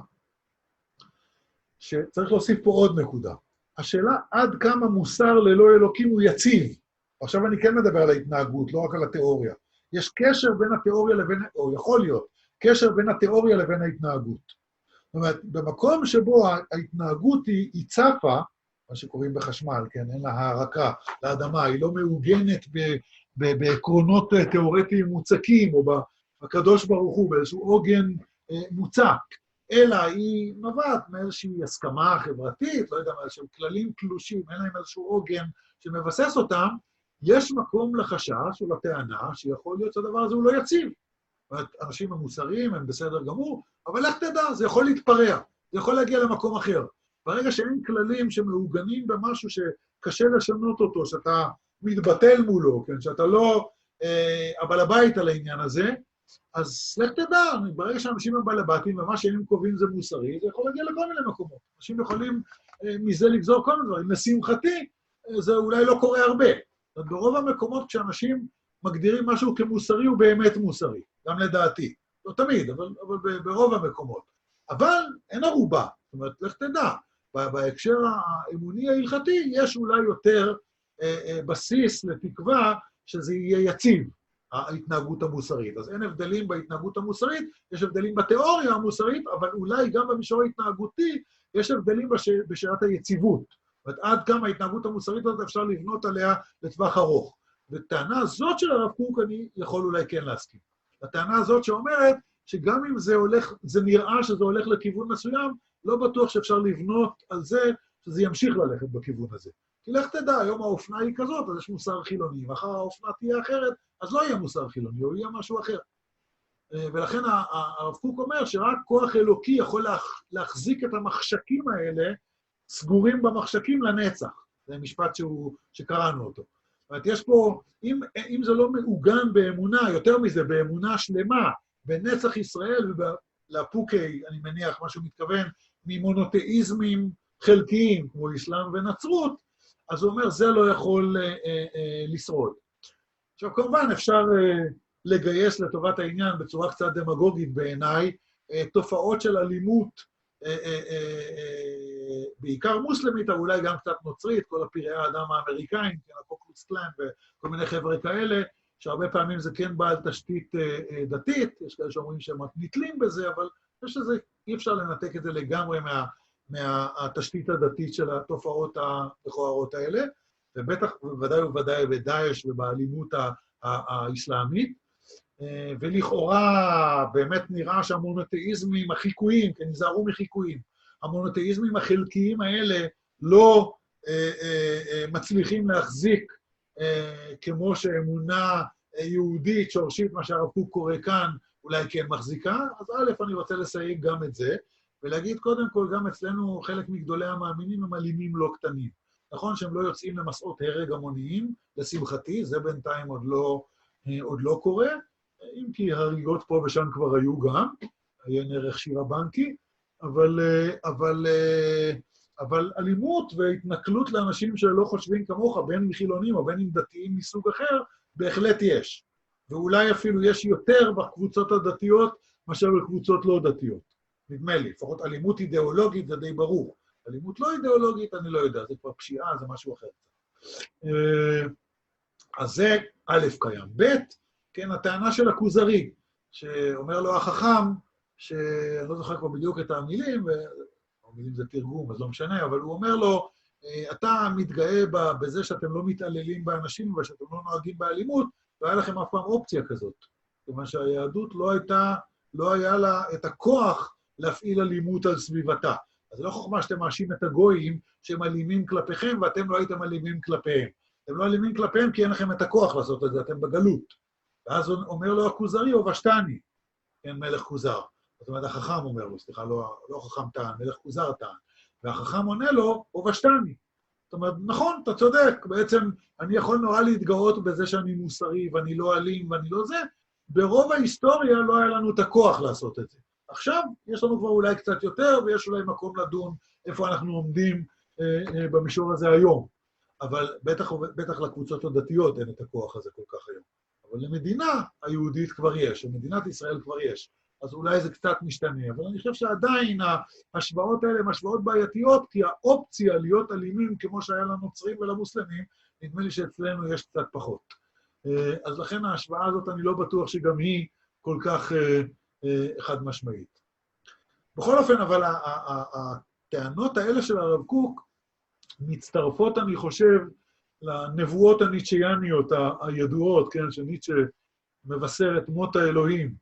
שצריך להוסיף פה עוד נקודה. השאלה עד כמה מוסר ללא אלוקים הוא יציב. עכשיו אני כן מדבר על ההתנהגות, לא רק על התיאוריה. יש קשר בין התיאוריה לבין, או יכול להיות, קשר בין התיאוריה לבין ההתנהגות. זאת אומרת, במקום שבו ההתנהגות היא, היא צפה, מה שקוראים בחשמל, כן, אין לה הערקה לאדמה, היא לא מעוגנת ב... בעקרונות תיאורטיים מוצקים, או בקדוש ברוך הוא, באיזשהו עוגן מוצק, אלא היא נובעת מאיזושהי הסכמה חברתית, לא יודע, מאיזשהם כללים תלושים, אין להם איזשהו עוגן שמבסס אותם, יש מקום לחשש או לטענה שיכול להיות שהדבר הזה הוא לא יציב. זאת אומרת, אנשים הם מוסריים, הם בסדר גמור, אבל איך תדע, זה יכול להתפרע, זה יכול להגיע למקום אחר. ברגע שאין כללים שמעוגנים במשהו שקשה לשנות אותו, שאתה מתבטל מולו, כן? שאתה לא אה, הבעל הבית על העניין הזה, אז לך תדע, ברגע שאנשים הם בעל הבתים, ומה שהם קובעים זה מוסרי, זה יכול להגיע לכל מיני מקומות. אנשים יכולים אה, מזה לגזור כל מיני דברים. לשמחתי, אה, זה אולי לא קורה הרבה. ברוב המקומות כשאנשים מגדירים משהו כמוסרי, הוא באמת מוסרי, גם לדעתי. לא תמיד, אבל, אבל ברוב המקומות. אבל אין ערובה. זאת אומרת, לך תדע, בהקשר האמוני ההלכתי, יש אולי יותר אה, אה, בסיס לתקווה שזה יהיה יציב, ההתנהגות המוסרית. אז אין הבדלים בהתנהגות המוסרית, יש הבדלים בתיאוריה המוסרית, אבל אולי גם במישור ההתנהגותי, יש הבדלים בש... בשאלת היציבות. זאת אומרת, עד כמה ההתנהגות המוסרית הזאת אפשר לבנות עליה לטווח ארוך. וטענה הזאת של הרב קוק אני יכול אולי כן להסכים. הטענה הזאת שאומרת שגם אם זה הולך, זה נראה שזה הולך לכיוון מסוים, לא בטוח שאפשר לבנות על זה שזה ימשיך ללכת בכיוון הזה. כי לך תדע, היום האופנה היא כזאת, אז יש מוסר חילוני, ואחר האופנה תהיה אחרת, אז לא יהיה מוסר חילוני, או יהיה משהו אחר. ולכן הרב קוק אומר שרק כוח אלוקי יכול להחזיק את המחשקים האלה, סגורים במחשקים לנצח. זה משפט שהוא, שקראנו אותו. זאת אומרת, יש פה, אם, אם זה לא מעוגן באמונה, יותר מזה, באמונה שלמה, בנצח ישראל ולפוקי, אני מניח, מה שהוא מתכוון, ממונותאיזמים חלקיים, כמו אסלאם ונצרות, אז הוא אומר, זה לא יכול אה, אה, לשרוד. עכשיו, כמובן, אפשר אה, לגייס לטובת העניין בצורה קצת דמגוגית בעיניי, אה, תופעות של אלימות, אה, אה, אה, בעיקר מוסלמית, אבל אולי גם קצת נוצרית, כל הפראי האדם האמריקאים, כן, הקוקלוס קלאן וכל מיני חבר'ה כאלה, שהרבה פעמים זה כן בעל תשתית אה, אה, דתית, יש כאלה שאומרים שהם נתלים בזה, אבל יש לזה, אי אפשר לנתק את זה לגמרי מה... מהתשתית הדתית של התופעות המכוערות האלה, ובטח, בוודאי ובוודאי בדאעש ובאלימות האסלאמית, ולכאורה באמת נראה שהמונותאיזמים החיקויים, כי נזהרו מחיקויים, המונותאיזמים החלקיים האלה לא מצליחים להחזיק כמו שאמונה יהודית, שורשית, מה שהרב קוק קורא כאן, אולי כן מחזיקה, אז א', אני רוצה לסייג גם את זה, ולהגיד קודם כל, גם אצלנו חלק מגדולי המאמינים הם אלימים לא קטנים. נכון שהם לא יוצאים למסעות הרג המוניים, לשמחתי, זה בינתיים עוד לא, עוד לא קורה, אם כי הריגות פה ושם כבר היו גם, עיין ערך שירה בנקי, אבל, אבל, אבל אלימות והתנכלות לאנשים שלא חושבים כמוך, בין אם חילונים או בין אם דתיים מסוג אחר, בהחלט יש. ואולי אפילו יש יותר בקבוצות הדתיות מאשר בקבוצות לא דתיות. נדמה לי, לפחות אלימות אידיאולוגית זה די ברור. אלימות לא אידיאולוגית, אני לא יודע, זה כבר פשיעה, זה משהו אחר. אז זה א' קיים. ב', כן, הטענה של הכוזרי, שאומר לו החכם, שאני לא זוכר כבר בדיוק את המילים, המילים זה תרגום, אז לא משנה, אבל הוא אומר לו, אתה מתגאה בזה שאתם לא מתעללים באנשים ושאתם לא נוהגים באלימות, והיה לכם אף פעם אופציה כזאת. זאת אומרת שהיהדות לא הייתה, לא היה לה את הכוח להפעיל אלימות על סביבתה. אז זה לא חוכמה שאתם מאשים את הגויים שהם אלימים כלפיכם, ואתם לא הייתם אלימים כלפיהם. אתם לא אלימים כלפיהם כי אין לכם את הכוח לעשות את זה, אתם בגלות. ואז אומר לו הכוזרי, ובשתני, כן, מלך כוזר. זאת אומרת, החכם אומר לו, סליחה, לא, לא חכם טען, מלך כוזר טען. והחכם עונה לו, ובשתני. זאת אומרת, נכון, אתה צודק, בעצם אני יכול נורא להתגאות בזה שאני מוסרי, ואני לא אלים, ואני לא זה. ברוב ההיסטוריה לא היה לנו את הכוח לעשות את זה. עכשיו יש לנו כבר אולי קצת יותר, ויש אולי מקום לדון איפה אנחנו עומדים אה, אה, במישור הזה היום. אבל בטח, בטח לקבוצות הדתיות אין את הכוח הזה כל כך היום. אבל למדינה היהודית כבר יש, למדינת ישראל כבר יש. אז אולי זה קצת משתנה, אבל אני חושב שעדיין ההשוואות האלה הן השוואות בעייתיות, כי האופציה להיות אלימים כמו שהיה לנוצרים ולמוסלמים, נדמה לי שאצלנו יש קצת פחות. אה, אז לכן ההשוואה הזאת אני לא בטוח שגם היא כל כך... אה, חד משמעית. בכל אופן, אבל הטענות האלה של הרב קוק מצטרפות, אני חושב, לנבואות הניטשיאניות הידועות, כן, שניטשה מבשר את מות האלוהים,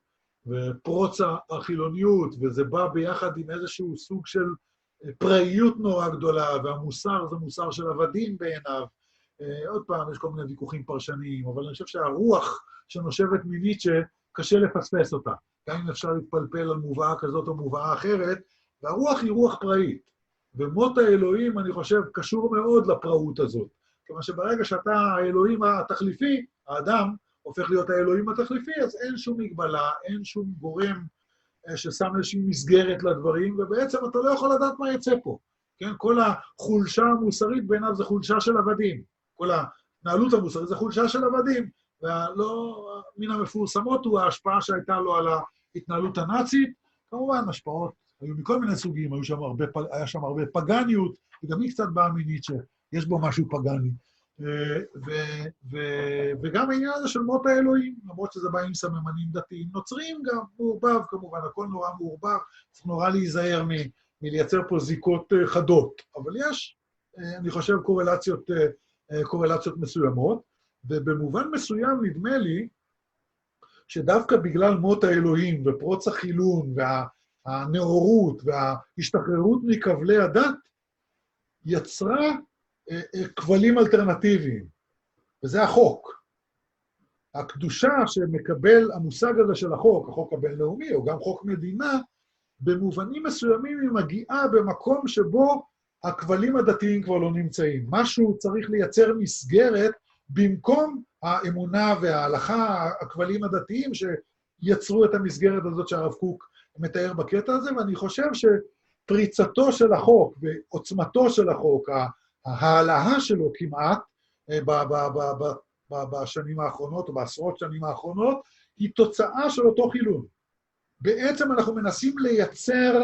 ופרוץ החילוניות, וזה בא ביחד עם איזשהו סוג של פראיות נורא גדולה, והמוסר זה מוסר של עבדים בעיניו. עוד פעם, יש כל מיני ויכוחים פרשניים, אבל אני חושב שהרוח שנושבת מניטשה, קשה לפספס אותה. גם אם אפשר להתפלפל על מובאה כזאת או מובאה אחרת, והרוח היא רוח פראית. ומות האלוהים, אני חושב, קשור מאוד לפראות הזאת. כיוון שברגע שאתה האלוהים התחליפי, האדם הופך להיות האלוהים התחליפי, אז אין שום מגבלה, אין שום גורם ששם איזושהי מסגרת לדברים, ובעצם אתה לא יכול לדעת מה יצא פה. כן? כל החולשה המוסרית בעיניו זה חולשה של עבדים. כל ההתנהלות המוסרית זה חולשה של עבדים. ולא, מן המפורסמות הוא ההשפעה שהייתה לו על ההתנהלות הנאצית. כמובן, השפעות היו מכל מיני סוגים, היו שם הרבה, היה שם הרבה פגניות, וגם היא קצת באה מניטשה, יש בו משהו פגני. ו, ו, וגם העניין הזה של מות האלוהים, למרות שזה בא עם סממנים דתיים, נוצרים גם מעורבב, כמובן, הכל נורא מעורבב, צריך נורא להיזהר מ, מלייצר פה זיקות חדות, אבל יש, אני חושב, קורלציות, קורלציות מסוימות, ובמובן מסוים נדמה לי שדווקא בגלל מות האלוהים ופרוץ החילון והנאורות וההשתחררות מכבלי הדת, יצרה כבלים אלטרנטיביים, וזה החוק. הקדושה שמקבל המושג הזה של החוק, החוק הבינלאומי, או גם חוק מדינה, במובנים מסוימים היא מגיעה במקום שבו הכבלים הדתיים כבר לא נמצאים. משהו צריך לייצר מסגרת במקום האמונה וההלכה, הכבלים הדתיים שיצרו את המסגרת הזאת שהרב קוק מתאר בקטע הזה, ואני חושב שפריצתו של החוק ועוצמתו של החוק, ההעלאה שלו כמעט בשנים האחרונות או בעשרות שנים האחרונות, היא תוצאה של אותו חילון. בעצם אנחנו מנסים לייצר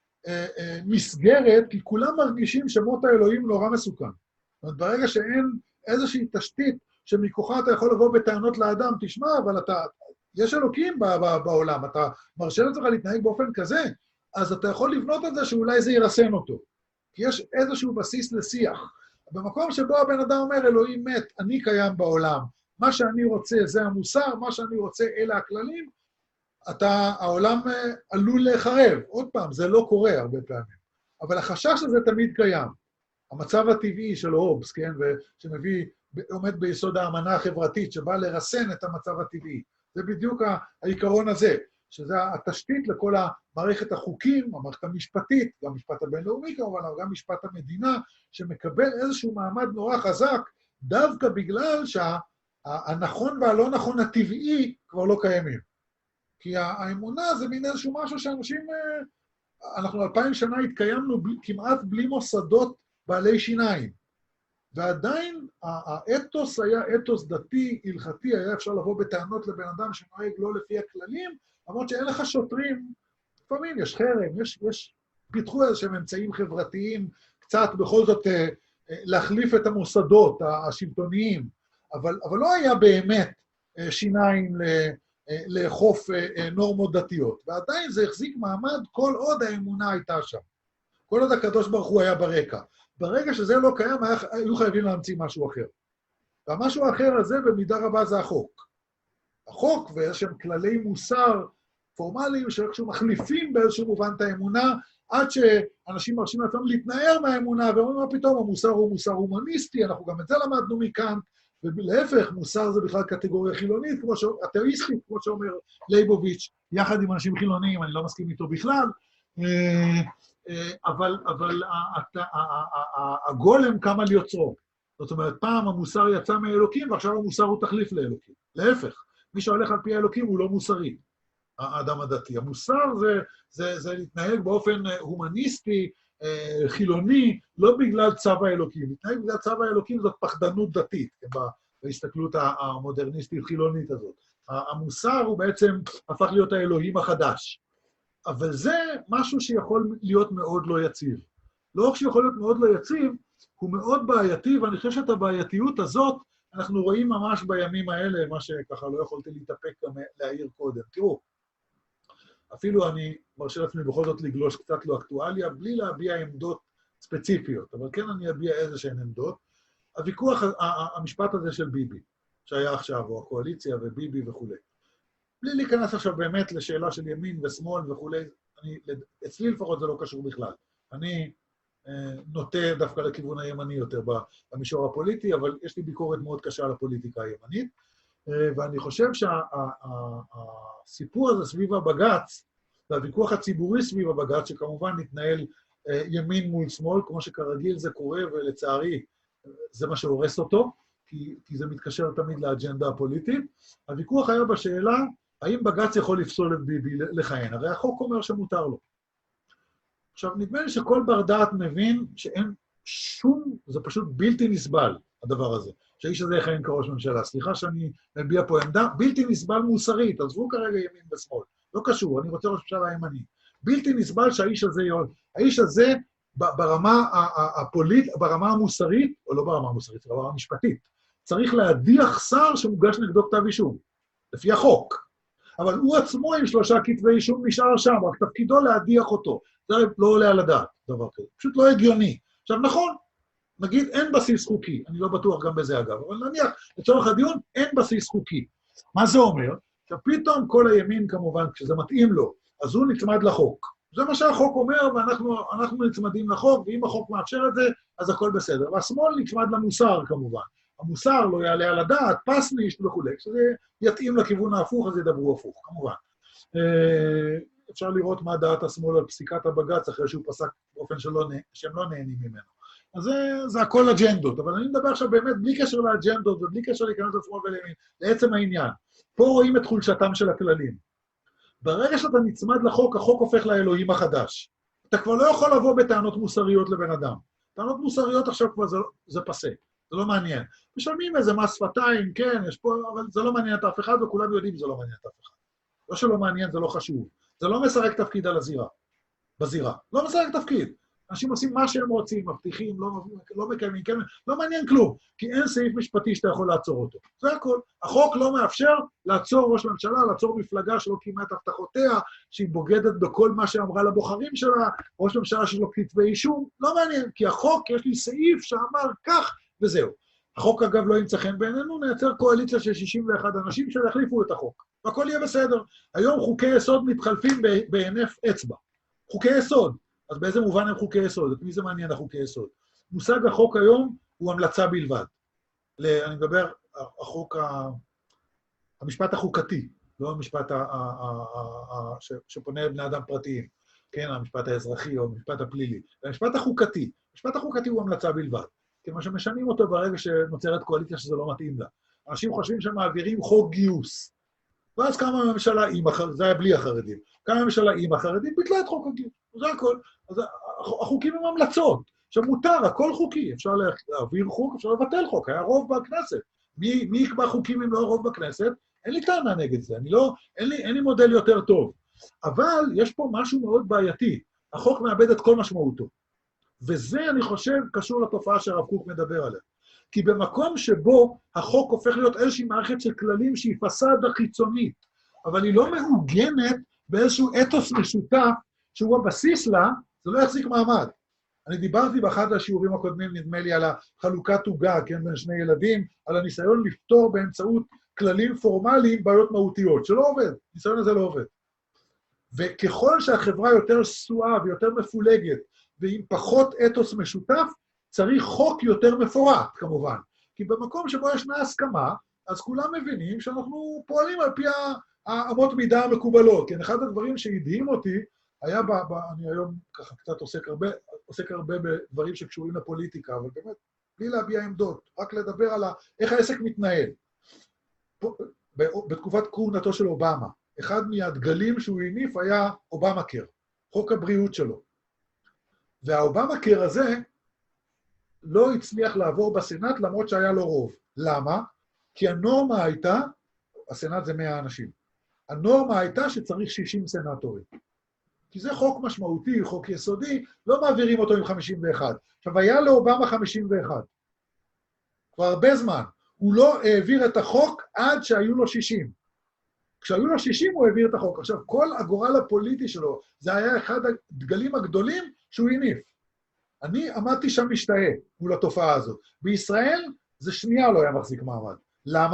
מסגרת, כי כולם מרגישים שמות האלוהים נורא מסוכן. זאת אומרת, ברגע שאין איזושהי תשתית שמכוחה אתה יכול לבוא בטענות לאדם, תשמע, אבל אתה, יש אלוקים בעולם, אתה מרשה לעצמך להתנהג באופן כזה, אז אתה יכול לבנות את זה שאולי זה ירסן אותו. כי יש איזשהו בסיס לשיח. במקום שבו הבן אדם אומר, אלוהים מת, אני קיים בעולם, מה שאני רוצה זה המוסר, מה שאני רוצה אלה הכללים, אתה, העולם עלול להיחרב. עוד פעם, זה לא קורה הרבה פעמים. אבל החשש הזה תמיד קיים. המצב הטבעי של הובס, כן, ושמביא, עומד ביסוד האמנה החברתית, שבא לרסן את המצב הטבעי. זה בדיוק העיקרון הזה, שזה התשתית לכל המערכת החוקים, המערכת המשפטית, גם המשפט הבינלאומי כמובן, אבל גם משפט המדינה, שמקבל איזשהו מעמד נורא חזק, דווקא בגלל שהנכון והלא נכון הטבעי כבר לא קיימים. כי האמונה זה מין איזשהו משהו שאנשים, אנחנו אלפיים שנה התקיימנו כמעט בלי מוסדות בעלי שיניים. ועדיין האתוס היה אתוס דתי, הלכתי, היה אפשר לבוא בטענות לבן אדם שנוהג לא לפי הכללים, למרות שאין לך שוטרים, לפעמים יש חרם, יש, יש, פיתחו איזשהם אמצעים חברתיים, קצת בכל זאת להחליף את המוסדות השלטוניים, אבל, אבל לא היה באמת שיניים לאכוף נורמות דתיות, ועדיין זה החזיק מעמד כל עוד האמונה הייתה שם, כל עוד הקדוש ברוך הוא היה ברקע. ברגע שזה לא קיים, היו חייבים להמציא משהו אחר. והמשהו האחר הזה במידה רבה זה החוק. החוק ואיזשהם כללי מוסר פורמליים שאיכשהו מחליפים באיזשהו מובן את האמונה, עד שאנשים מרשים לעצמם להתנער מהאמונה, ואומרים מה פתאום, המוסר הוא מוסר הומניסטי, אנחנו גם את זה למדנו מכאן, ולהפך, מוסר זה בכלל קטגוריה חילונית, כמו ש... אתאיסטית, כמו שאומר ליבוביץ', יחד עם אנשים חילוניים, אני לא מסכים איתו בכלל, אבל, אבל הגולם קם על יוצרו. זאת אומרת, פעם המוסר יצא מאלוקים, ועכשיו המוסר הוא תחליף לאלוקים. להפך, מי שהולך על פי האלוקים הוא לא מוסרי, האדם הדתי. המוסר זה, זה, זה להתנהג באופן הומניסטי, חילוני, לא בגלל צו האלוקים. להתנהג בגלל צו האלוקים זאת פחדנות דתית, בהסתכלות המודרניסטית-חילונית הזאת. המוסר הוא בעצם הפך להיות האלוהים החדש. אבל זה משהו שיכול להיות מאוד לא יציב. לא רק שיכול להיות מאוד לא יציב, הוא מאוד בעייתי, ואני חושב שאת הבעייתיות הזאת אנחנו רואים ממש בימים האלה, מה שככה לא יכולתי להתאפק גם להעיר קודם. תראו, אפילו אני מרשה לעצמי בכל זאת לגלוש קצת לאקטואליה, בלי להביע עמדות ספציפיות, אבל כן אני אביע איזשהן עמדות. הוויכוח, המשפט הזה של ביבי, שהיה עכשיו, או הקואליציה וביבי וכו'. בלי להיכנס עכשיו באמת לשאלה של ימין ושמאל וכולי, אני, אצלי לפחות זה לא קשור בכלל. אני אה, נוטה דווקא לכיוון הימני יותר במישור הפוליטי, אבל יש לי ביקורת מאוד קשה על הפוליטיקה הימנית, אה, ואני חושב שהסיפור הזה סביב הבג"ץ, והוויכוח הציבורי סביב הבג"ץ, שכמובן מתנהל אה, ימין מול שמאל, כמו שכרגיל זה קורה, ולצערי זה מה שהורס אותו, כי, כי זה מתקשר תמיד לאג'נדה הפוליטית. הוויכוח היה בשאלה, האם בג"ץ יכול לפסול את ביבי לכהן? הרי החוק אומר שמותר לו. עכשיו, נדמה לי שכל בר דעת מבין שאין שום, זה פשוט בלתי נסבל, הדבר הזה, שהאיש הזה יכהן כראש ממשלה. סליחה שאני מביע פה עמדה, בלתי נסבל מוסרית, עזבו כרגע ימין ושמאל, לא קשור, אני רוצה ראש ממשלה ימני. בלתי נסבל שהאיש הזה, האיש הזה ברמה הפוליטית, ברמה המוסרית, או לא ברמה המוסרית, ברמה המשפטית, צריך להדיח שר שמוגש נגדו כתב אישום, לפי החוק. אבל הוא עצמו עם שלושה כתבי אישום נשאר שם, רק תפקידו להדיח אותו. זה לא עולה על הדעת, דבר כזה. פשוט לא הגיוני. עכשיו, נכון, נגיד אין בסיס חוקי, אני לא בטוח גם בזה אגב, אבל נניח, לצורך הדיון, אין בסיס חוקי. מה זה אומר? שפתאום כל הימין כמובן, כשזה מתאים לו, אז הוא נצמד לחוק. זה מה שהחוק אומר, ואנחנו אנחנו נצמדים לחוק, ואם החוק מאפשר את זה, אז הכל בסדר. והשמאל נצמד למוסר כמובן. המוסר לא יעלה על הדעת, פסניש וכו'. כשזה יתאים לכיוון ההפוך, אז ידברו הפוך, כמובן. אפשר לראות מה דעת השמאל על פסיקת הבג"ץ, אחרי שהוא פסק באופן שלא, שהם לא נהנים ממנו. אז זה, זה הכל אג'נדות, אבל אני מדבר עכשיו באמת בלי קשר לאג'נדות, ובלי קשר להיכנס לשמאל ולימין, לעצם העניין. פה רואים את חולשתם של הכללים. ברגע שאתה נצמד לחוק, החוק הופך לאלוהים החדש. אתה כבר לא יכול לבוא בטענות מוסריות לבן אדם. טענות מוסריות עכשיו כבר זה, זה פסה. זה לא מעניין. משלמים איזה מס שפתיים, כן, יש פה, אבל זה לא מעניין את אף אחד, וכולם יודעים שזה לא מעניין את אף אחד. לא שלא מעניין, זה לא חשוב. זה לא משחק תפקיד על הזירה, בזירה. לא משחק תפקיד. אנשים עושים מה שהם רוצים, מבטיחים, לא, לא מקיימים, כן, לא מעניין כלום, כי אין סעיף משפטי שאתה יכול לעצור אותו. זה הכל. החוק לא מאפשר לעצור ראש ממשלה, לעצור מפלגה שלא קיימה את הבטחותיה, שהיא בוגדת בכל מה שאמרה לבוחרים שלה, ראש ממשלה שלו כתבי אישום, לא מעניין, כי החוק, יש לי סעיף שאמר כך, וזהו. החוק אגב לא ימצא חן בעינינו, נייצר קואליציה של שישים ואחד אנשים שיחליפו את החוק. והכל יהיה בסדר. היום חוקי יסוד מתחלפים בהינף אצבע. חוקי יסוד. אז באיזה מובן הם חוקי יסוד? את מי זה מעניין החוקי יסוד? מושג החוק היום הוא המלצה בלבד. אני מדבר, החוק, המשפט החוקתי, לא המשפט שפונה לבני אדם פרטיים, כן, המשפט האזרחי או המשפט הפלילי. המשפט החוקתי, המשפט החוקתי הוא המלצה בלבד. כמו שמשנים אותו ברגע שנוצרת קואליציה שזה לא מתאים לה. אנשים חושבים שמעבירים חוק גיוס. ואז כמה הממשלה עם החרדים, זה היה בלי החרדים, כמה הממשלה עם החרדים ביטלה את חוק הגיוס. זה הכל. אז החוקים הם המלצות. עכשיו מותר, הכל חוקי. אפשר להעביר חוק, אפשר לבטל חוק. היה רוב בכנסת. מי, מי יקבע חוקים אם לא רוב בכנסת? אין לי טענה נגד זה. אני לא, אין לי, אין לי מודל יותר טוב. אבל יש פה משהו מאוד בעייתי. החוק מאבד את כל משמעותו. וזה, אני חושב, קשור לתופעה שהרב קוק מדבר עליה. כי במקום שבו החוק הופך להיות איזושהי מערכת של כללים שהיא פסאדה חיצונית, אבל היא לא מעוגנת באיזשהו אתוס משותף, שהוא הבסיס לה, זה לא יחזיק מעמד. אני דיברתי באחד השיעורים הקודמים, נדמה לי, על החלוקת עוגה, כן, בין שני ילדים, על הניסיון לפתור באמצעות כללים פורמליים בעיות מהותיות, שלא עובד, הניסיון הזה לא עובד. וככל שהחברה יותר סועה ויותר מפולגת, ועם פחות אתוס משותף, צריך חוק יותר מפורט, כמובן. כי במקום שבו ישנה הסכמה, אז כולם מבינים שאנחנו פועלים על פי האמות מידה המקובלות. כן, אחד הדברים שהדהים אותי, היה, ב, ב, אני היום ככה קצת עוסק הרבה, עוסק הרבה בדברים שקשורים לפוליטיקה, אבל באמת, בלי להביע עמדות, רק לדבר על איך העסק מתנהל. בתקופת כהונתו של אובמה, אחד מהדגלים שהוא הניף היה אובמה קר, חוק הבריאות שלו. והאובמה קר הזה לא הצליח לעבור בסנאט למרות שהיה לו רוב. למה? כי הנורמה הייתה, הסנאט זה מאה אנשים, הנורמה הייתה שצריך שישים סנאטורים. כי זה חוק משמעותי, חוק יסודי, לא מעבירים אותו עם חמישים ואחת. עכשיו, היה לאובמה חמישים ואחת. כבר הרבה זמן. הוא לא העביר את החוק עד שהיו לו שישים. כשהיו לו שישים הוא העביר את החוק. עכשיו, כל הגורל הפוליטי שלו, זה היה אחד הדגלים הגדולים שהוא הניף. אני עמדתי שם משתאה מול התופעה הזאת. בישראל זה שנייה לא היה מחזיק מעמד. למה?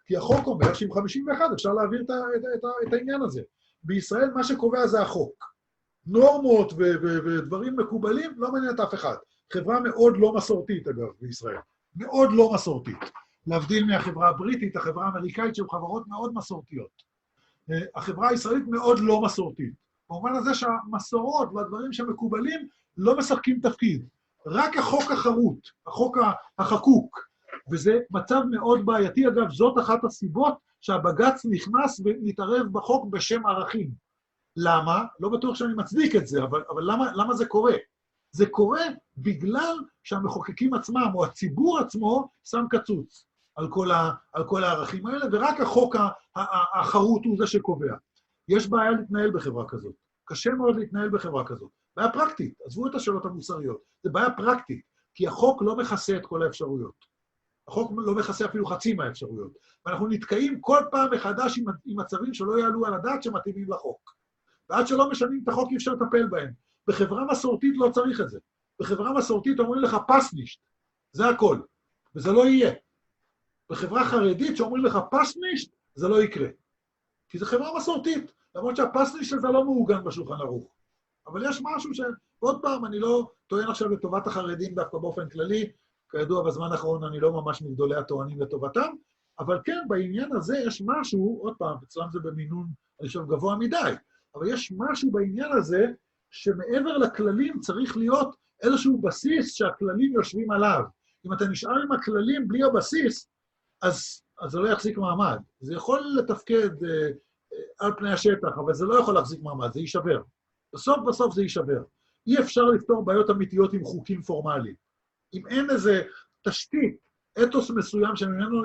כי החוק אומר שעם חמישים ואחת אפשר להעביר את, את, את, את העניין הזה. בישראל מה שקובע זה החוק. נורמות ו- ו- ודברים מקובלים לא מעניין את אף אחד. חברה מאוד לא מסורתית, אגב, בישראל. מאוד לא מסורתית. להבדיל מהחברה הבריטית, החברה האמריקאית, שהן חברות מאוד מסורתיות. החברה הישראלית מאוד לא מסורתית. במובן הזה שהמסורות והדברים שמקובלים לא משחקים תפקיד. רק החוק החרוט, החוק החקוק, וזה מצב מאוד בעייתי. אגב, זאת אחת הסיבות שהבג"ץ נכנס ומתערב בחוק בשם ערכים. למה? לא בטוח שאני מצדיק את זה, אבל, אבל למה, למה זה קורה? זה קורה בגלל שהמחוקקים עצמם, או הציבור עצמו, שם קצוץ על כל, ה, על כל הערכים האלה, ורק החוק החרוט הוא זה שקובע. יש בעיה להתנהל בחברה כזאת. קשה מאוד להתנהל בחברה כזאת. בעיה פרקטית, עזבו את השאלות המוסריות. זה בעיה פרקטית, כי החוק לא מכסה את כל האפשרויות. החוק לא מכסה אפילו חצי מהאפשרויות. ואנחנו נתקעים כל פעם מחדש עם, עם מצבים שלא יעלו על הדעת שמתאימים לחוק. ועד שלא משנים את החוק אי אפשר לטפל בהם. בחברה מסורתית לא צריך את זה. בחברה מסורתית אומרים לך פסנישט, זה הכל, וזה לא יהיה. בחברה חרדית שאומרים לך פסנישט, זה לא יקרה. כי זו חברה מסורתית, למרות שהפסנישט הזה לא מעוגן בשולחן ערוך. אבל יש משהו ש... ועוד פעם, אני לא טוען עכשיו לטובת החרדים דווקא באופן כללי, כידוע בזמן האחרון אני לא ממש מגדולי הטוענים לטובתם, אבל כן, בעניין הזה יש משהו, עוד פעם, אצלם זה במינון, אני חושב, גבוה מדי, אבל יש משהו בעניין הזה, שמעבר לכללים צריך להיות איזשהו בסיס שהכללים יושבים עליו. אם אתה נשאר עם הכללים בלי הבסיס, אז, אז זה לא יחזיק מעמד. זה יכול לתפקד אה, על פני השטח, אבל זה לא יכול להחזיק מעמד, זה יישבר. בסוף בסוף זה יישבר. אי אפשר לפתור בעיות אמיתיות עם חוקים פורמליים. אם אין איזה תשתית, אתוס מסוים שממנו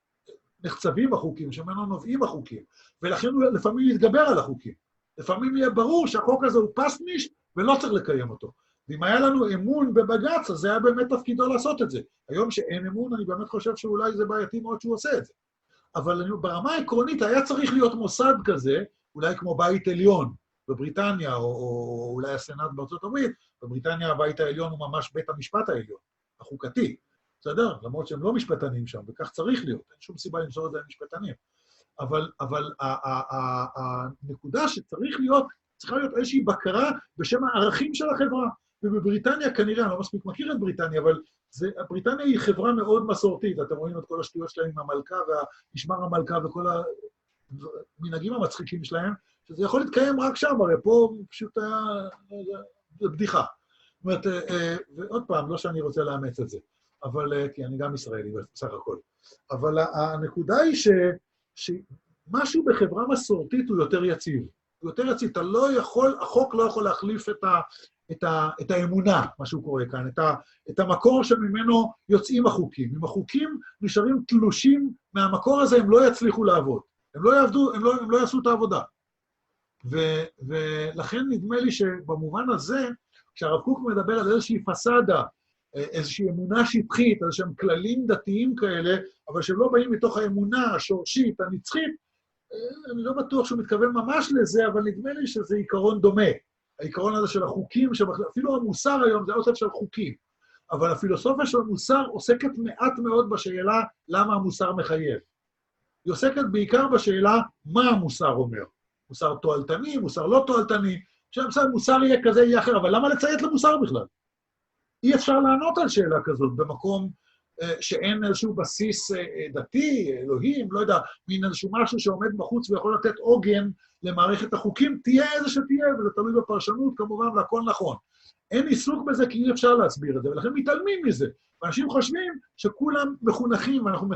נחצבים החוקים, שממנו נובעים החוקים, ולכן הוא לפעמים יתגבר על החוקים. לפעמים יהיה ברור שהחוק הזה הוא פסנישט ולא צריך לקיים אותו. ואם היה לנו אמון בבג"ץ, אז זה היה באמת תפקידו לעשות את זה. היום שאין אמון, אני באמת חושב שאולי זה בעייתי מאוד שהוא עושה את זה. אבל ברמה העקרונית היה צריך להיות מוסד כזה, אולי כמו בית עליון בבריטניה, או, או אולי הסנאט בארצות הברית, בבריטניה הבית העליון הוא ממש בית המשפט העליון, החוקתי. בסדר? למרות שהם לא משפטנים שם, וכך צריך להיות. אין שום סיבה למסור את זה למשפטנים. אבל, אבל הנקודה שצריך להיות, צריכה להיות איזושהי בקרה בשם הערכים של החברה. ובבריטניה כנראה, אני לא מספיק מכיר את בריטניה, אבל זה, בריטניה היא חברה מאוד מסורתית. אתם רואים את כל השטויות שלהם עם המלכה והמשמר המלכה וכל המנהגים המצחיקים שלהם, שזה יכול להתקיים רק שם, הרי פה פשוט היה, זה בדיחה. זאת אומרת, ועוד פעם, לא שאני רוצה לאמץ את זה, אבל, כי אני גם ישראלי בסך הכל. אבל הנקודה היא ש... שמשהו בחברה מסורתית הוא יותר יציב. הוא יותר יציב. אתה לא יכול, החוק לא יכול להחליף את, ה, את, ה, את האמונה, מה שהוא קורא כאן, את, ה, את המקור שממנו יוצאים החוקים. אם החוקים נשארים תלושים מהמקור הזה, הם לא יצליחו לעבוד. הם לא יעבדו, הם לא, הם לא יעשו את העבודה. ו, ולכן נדמה לי שבמובן הזה, כשהרב קוק מדבר על איזושהי פסדה, איזושהי אמונה שטחית, איזשהם כללים דתיים כאלה, אבל שהם לא באים מתוך האמונה השורשית, הנצחית, אני לא בטוח שהוא מתכוון ממש לזה, אבל נדמה לי שזה עיקרון דומה. העיקרון הזה של החוקים, אפילו המוסר היום זה אוסף של חוקים, אבל הפילוסופיה של המוסר עוסקת מעט מאוד בשאלה למה המוסר מחייב. היא עוסקת בעיקר בשאלה מה המוסר אומר. מוסר תועלתני, מוסר לא תועלתני, שהמוסר יהיה כזה, יהיה אחר, אבל למה לציית למוסר בכלל? אי אפשר לענות על שאלה כזאת במקום שאין איזשהו בסיס דתי, אלוהים, לא יודע, מין איזשהו משהו שעומד בחוץ ויכול לתת עוגן למערכת החוקים, תהיה איזה שתהיה, וזה תלוי בפרשנות כמובן, והכל נכון. אין עיסוק בזה כי אי אפשר להסביר את זה, ולכן מתעלמים מזה. ואנשים חושבים שכולם מחונכים, ואנחנו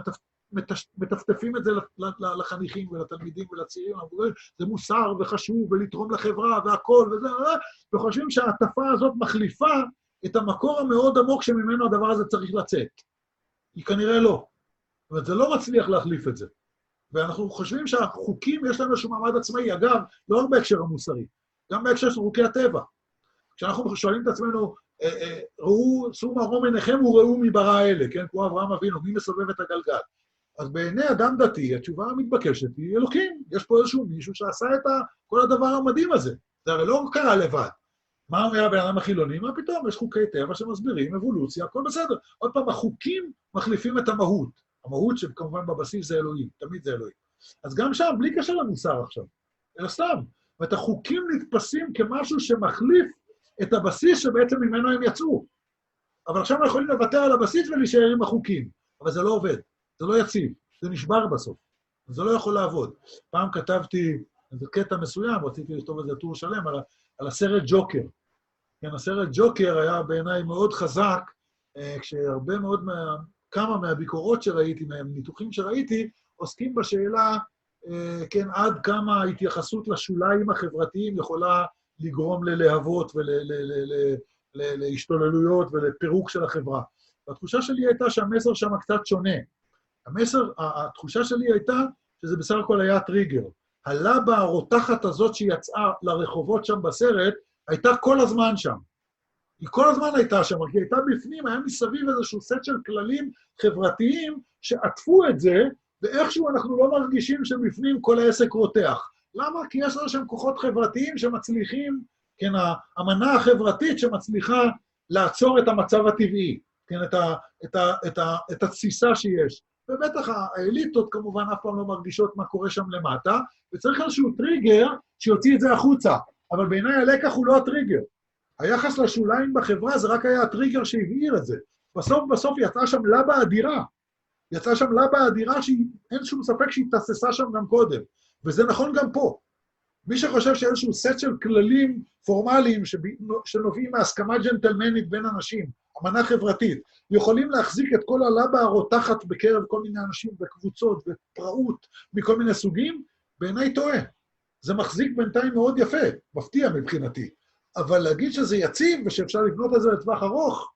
מטפטפים את זה לחניכים ולתלמידים ולצעירים, זה מוסר וחשוב ולתרום לחברה והכל וזה, וחושבים שההטפה הזאת מחליפה את המקור המאוד עמוק שממנו הדבר הזה צריך לצאת. היא כנראה לא. זאת אומרת, זה לא מצליח להחליף את זה. ואנחנו חושבים שהחוקים יש להם איזשהו מעמד עצמאי, אגב, לא רק בהקשר המוסרי, גם בהקשר של חוקי הטבע. כשאנחנו שואלים את עצמנו, ראו, שאו מרום עיניכם וראו מברא האלה, כן? כמו אברהם אבינו, מי מסובב את הגלגל? אז בעיני אדם דתי, התשובה המתבקשת היא אלוקים. יש פה איזשהו מישהו שעשה את כל הדבר המדהים הזה. זה הרי לא קרה לבד. מה אומר הבן אדם החילוני? מה פתאום? יש חוקי טבע שמסבירים, אבולוציה, הכל בסדר. עוד פעם, החוקים מחליפים את המהות. המהות שכמובן בבסיס זה אלוהים, תמיד זה אלוהים. אז גם שם, בלי קשר למוסר עכשיו, אלא סתם. ואת החוקים נתפסים כמשהו שמחליף את הבסיס שבעצם ממנו הם יצאו. אבל עכשיו אנחנו יכולים לוותר על הבסיס ולהישאר עם החוקים. אבל זה לא עובד, זה לא יציב, זה נשבר בסוף. זה לא יכול לעבוד. פעם כתבתי איזה קטע מסוים, רציתי לכתוב איזה טור שלם, על, על הסרט ג'וקר. כן, הסרט ג'וקר היה בעיניי מאוד חזק, כשהרבה מאוד, מה, כמה מהביקורות שראיתי, מהניתוחים שראיתי, עוסקים בשאלה, כן, עד כמה ההתייחסות לשוליים החברתיים יכולה לגרום ללהבות ולהשתוללויות ולפירוק של החברה. והתחושה שלי הייתה שהמסר שם קצת שונה. המסר, התחושה שלי הייתה שזה בסך הכל היה טריגר. הלבה הרותחת הזאת שיצאה לרחובות שם בסרט, הייתה כל הזמן שם. היא כל הזמן הייתה שם, כי היא הייתה בפנים, היה מסביב איזשהו סט של כללים חברתיים שעטפו את זה, ואיכשהו אנחנו לא מרגישים שבפנים כל העסק רותח. למה? כי יש לנו שם כוחות חברתיים שמצליחים, כן, האמנה החברתית שמצליחה לעצור את המצב הטבעי, כן, את, ה, את, ה, את, ה, את התסיסה שיש. ובטח האליטות כמובן אף פעם לא מרגישות מה קורה שם למטה, וצריך איזשהו טריגר שיוציא את זה החוצה. אבל בעיניי הלקח הוא לא הטריגר. היחס לשוליים בחברה זה רק היה הטריגר שהבהיר את זה. בסוף בסוף יצאה שם לבה אדירה. יצאה שם לבה אדירה שאין שום ספק שהיא תססה שם גם קודם. וזה נכון גם פה. מי שחושב שאיזשהו סט של כללים פורמליים שנובעים מהסכמה ג'נטלמנית בין אנשים, אמנה חברתית, יכולים להחזיק את כל הלבה הרותחת בקרב כל מיני אנשים וקבוצות ופראות מכל מיני סוגים, בעיניי טועה. זה מחזיק בינתיים מאוד יפה, מפתיע מבחינתי. אבל להגיד שזה יציב ושאפשר לבנות את זה לטווח ארוך,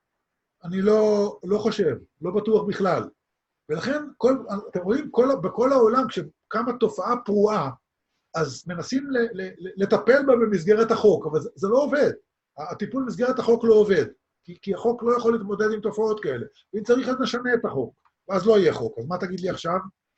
אני לא, לא חושב, לא בטוח בכלל. ולכן, כל, אתם רואים, כל, בכל העולם, כשקמה תופעה פרועה, אז מנסים ל, ל, לטפל בה במסגרת החוק, אבל זה, זה לא עובד. הטיפול במסגרת החוק לא עובד, כי, כי החוק לא יכול להתמודד עם תופעות כאלה. ואם צריך, אז נשנה את החוק, ואז לא יהיה חוק. אז מה תגיד לי עכשיו?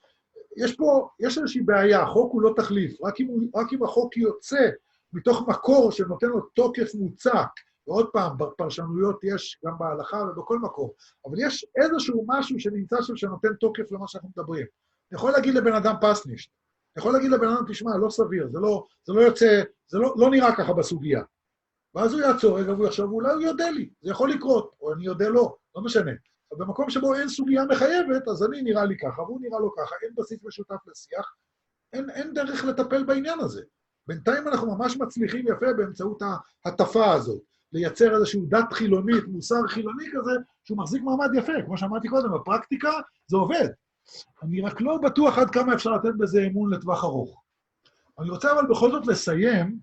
יש פה, יש איזושהי בעיה, החוק הוא לא תחליף, רק אם, הוא, רק אם החוק יוצא מתוך מקור שנותן לו תוקף מוצק, ועוד פעם, בפרשנויות יש גם בהלכה ובכל מקום, אבל יש איזשהו משהו שנמצא שם שנותן תוקף למה שאנחנו מדברים. אני יכול להגיד לבן אדם פסנישט, אני יכול להגיד לבן אדם, תשמע, לא סביר, זה לא, זה לא יוצא, זה לא, לא נראה ככה בסוגיה. ואז הוא יעצור רגע והוא יחשוב, אולי הוא יודע לי, זה יכול לקרות, או אני יודע לא, לא משנה. אבל במקום שבו אין סוגיה מחייבת, אז אני נראה לי ככה, והוא נראה לו ככה, אין בסיס משותף לשיח, אין, אין דרך לטפל בעניין הזה. בינתיים אנחנו ממש מצליחים יפה באמצעות ההטפה הזאת, לייצר איזשהו דת חילונית, מוסר חילוני כזה, שהוא מחזיק מעמד יפה, כמו שאמרתי קודם, בפרקטיקה זה עובד. אני רק לא בטוח עד כמה אפשר לתת בזה אמון לטווח ארוך. אני רוצה אבל בכל זאת לסיים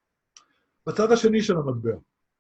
בצד השני של המטבע.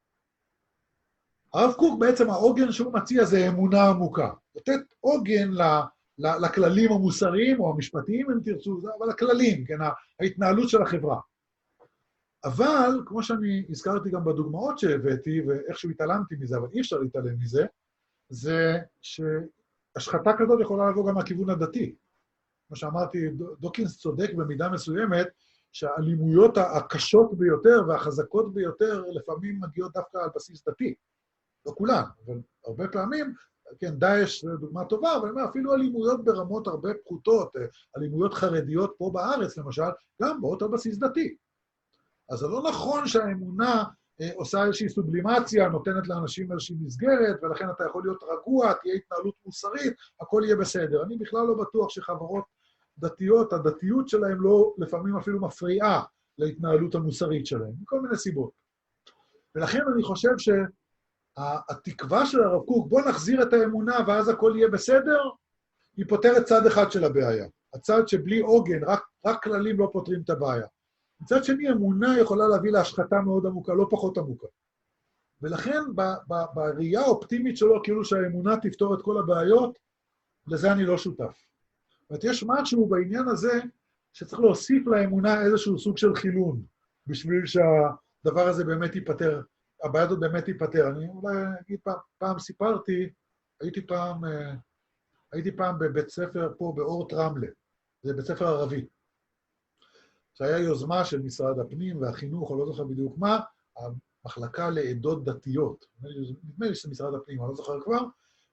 הרב קוק בעצם העוגן שהוא מציע זה אמונה עמוקה. לתת עוגן ל, ל, לכללים המוסריים או המשפטיים, אם תרצו, אבל הכללים, כן, ההתנהלות של החברה. אבל, כמו שאני הזכרתי גם בדוגמאות שהבאתי, ואיכשהו התעלמתי מזה, אבל אי אפשר להתעלם מזה, זה שהשחתה כזאת יכולה לבוא גם מהכיוון הדתי. כמו שאמרתי, דוקינס צודק במידה מסוימת, שהאלימויות הקשות ביותר והחזקות ביותר לפעמים מגיעות דווקא על בסיס דתי. לא כולן, אבל הרבה פעמים, כן, דאעש זו דוגמה טובה, אבל אני אומר, אפילו אלימויות ברמות הרבה פחותות, אלימויות חרדיות פה בארץ, למשל, גם באות על בסיס דתי. אז זה לא נכון שהאמונה אה, עושה איזושהי סובלימציה, נותנת לאנשים איזושהי מסגרת, ולכן אתה יכול להיות רגוע, תהיה התנהלות מוסרית, הכל יהיה בסדר. אני בכלל לא בטוח שחברות דתיות, הדתיות שלהם לא לפעמים אפילו מפריעה להתנהלות המוסרית שלהם, מכל מיני סיבות. ולכן אני חושב שהתקווה של הרב קוק, בוא נחזיר את האמונה ואז הכל יהיה בסדר, היא פותרת צד אחד של הבעיה. הצד שבלי עוגן, רק, רק כללים לא פותרים את הבעיה. מצד שני, אמונה יכולה להביא להשחתה מאוד עמוקה, לא פחות עמוקה. ולכן, בראייה האופטימית שלו, כאילו שהאמונה תפתור את כל הבעיות, לזה אני לא שותף. זאת אומרת, יש משהו בעניין הזה, שצריך להוסיף לאמונה איזשהו סוג של חילון, בשביל שהדבר הזה באמת ייפטר, הבעיה הזאת באמת ייפטר. אני אולי אגיד פעם, פעם סיפרתי, הייתי פעם, הייתי פעם בבית ספר פה באורט רמלה, זה בית ספר ערבי. שהיה יוזמה של משרד הפנים והחינוך, או לא זוכר בדיוק מה, המחלקה לעדות דתיות. נדמה לי שזה משרד הפנים, אני לא זוכר כבר,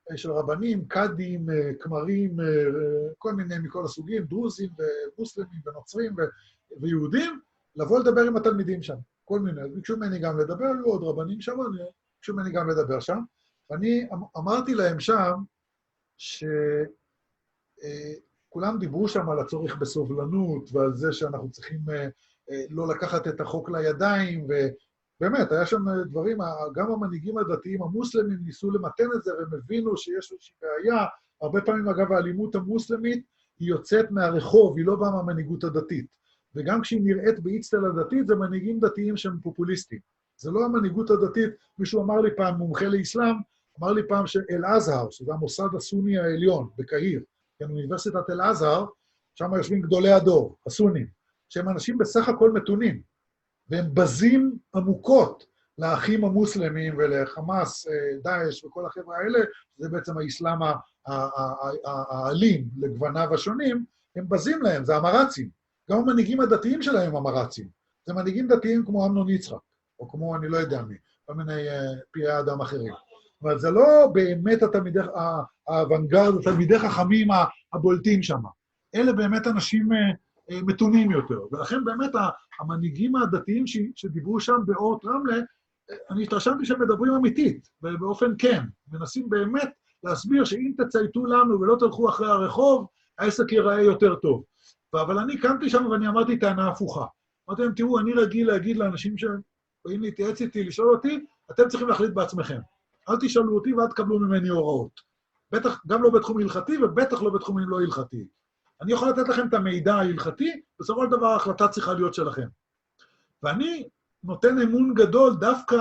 של רבנים, קאדים, כמרים, כל מיני מכל הסוגים, דרוזים ומוסלמים ונוצרים ויהודים, לבוא לדבר עם התלמידים שם, כל מיני. ביקשו ממני גם לדבר, היו עוד רבנים שם, ביקשו ממני גם לדבר שם, ואני אמרתי להם שם שכולם דיברו שם על הצורך בסובלנות ועל זה שאנחנו צריכים לא לקחת את החוק לידיים, ובאמת, היה שם דברים, גם המנהיגים הדתיים המוסלמים ניסו למתן את זה, והם הבינו שיש איזושהי בעיה. הרבה פעמים, אגב, האלימות המוסלמית היא יוצאת מהרחוב, היא לא באה מהמנהיגות הדתית. וגם כשהיא נראית באצטלה דתית, זה מנהיגים דתיים שהם פופוליסטים. זה לא המנהיגות הדתית, מישהו אמר לי פעם, מומחה לאסלאם, אמר לי פעם שאל-אזהר, שזה המוסד הסוני העליון בקהיר, כן, אוניברסיטת אל-אזהר, שם יושבים גדולי הדור, הסונים, שהם אנשים בסך הכל מתונים, והם בזים עמוקות לאחים המוסלמים ולחמאס, דאעש וכל החבר'ה האלה, זה בעצם האסלאם האלים לגווניו השונים, הם בזים להם, זה המרצים. גם המנהיגים הדתיים שלהם הם המרצים. זה מנהיגים דתיים כמו אמנון יצחק, או כמו אני לא יודע מי, כל מיני פראי אדם אחרים. אבל זה לא באמת התלמידי, האוונגרד, התלמידי חכמים הבולטים שם. אלה באמת אנשים מתונים יותר. ולכן באמת המנהיגים הדתיים שדיברו שם באורט רמלה, אני התרשמתי שהם מדברים אמיתית, ובאופן כן, מנסים באמת להסביר שאם תצייתו לנו ולא תלכו אחרי הרחוב, העסק ייראה יותר טוב. אבל אני קמתי שם ואני אמרתי טענה הפוכה. אמרתי להם, תראו, אני רגיל להגיד לאנשים שבאים להתייעץ איתי, לשאול אותי, אתם צריכים להחליט בעצמכם. אל תשאלו אותי ואל תקבלו ממני הוראות. בטח, גם לא בתחום הלכתי ובטח לא בתחומים לא הלכתי. אני יכול לתת לכם את המידע ההלכתי, בסופו של דבר ההחלטה צריכה להיות שלכם. ואני נותן אמון גדול דווקא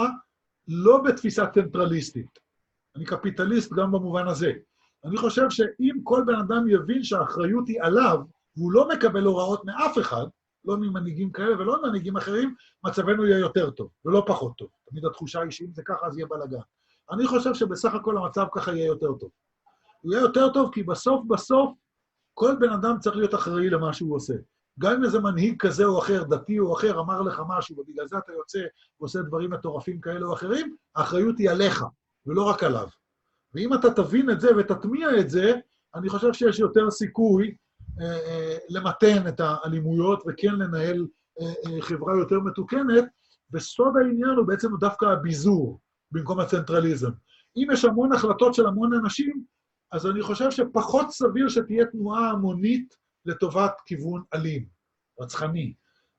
לא בתפיסה צנטרליסטית. אני קפיטליסט גם במובן הזה. אני חושב שאם כל בן אדם יבין שהאחריות היא עליו, והוא לא מקבל הוראות מאף אחד, לא ממנהיגים כאלה ולא ממנהיגים אחרים, מצבנו יהיה יותר טוב, ולא פחות טוב. תמיד התחושה היא שאם זה ככה, אז יהיה בלגן. אני חושב שבסך הכל המצב ככה יהיה יותר טוב. הוא יהיה יותר טוב כי בסוף בסוף, כל בן אדם צריך להיות אחראי למה שהוא עושה. גם אם איזה מנהיג כזה או אחר, דתי או אחר, אמר לך משהו, ובגלל זה אתה יוצא ועושה דברים מטורפים כאלה או אחרים, האחריות היא עליך, ולא רק עליו. ואם אתה תבין את זה ותטמיע את זה, אני חושב שיש יותר סיכוי אה, אה, למתן את האלימויות, וכן לנהל אה, אה, חברה יותר מתוקנת, וסוד העניין הוא בעצם דווקא הביזור, במקום הצנטרליזם. אם יש המון החלטות של המון אנשים, אז אני חושב שפחות סביר שתהיה תנועה המונית לטובת כיוון אלים, רצחני.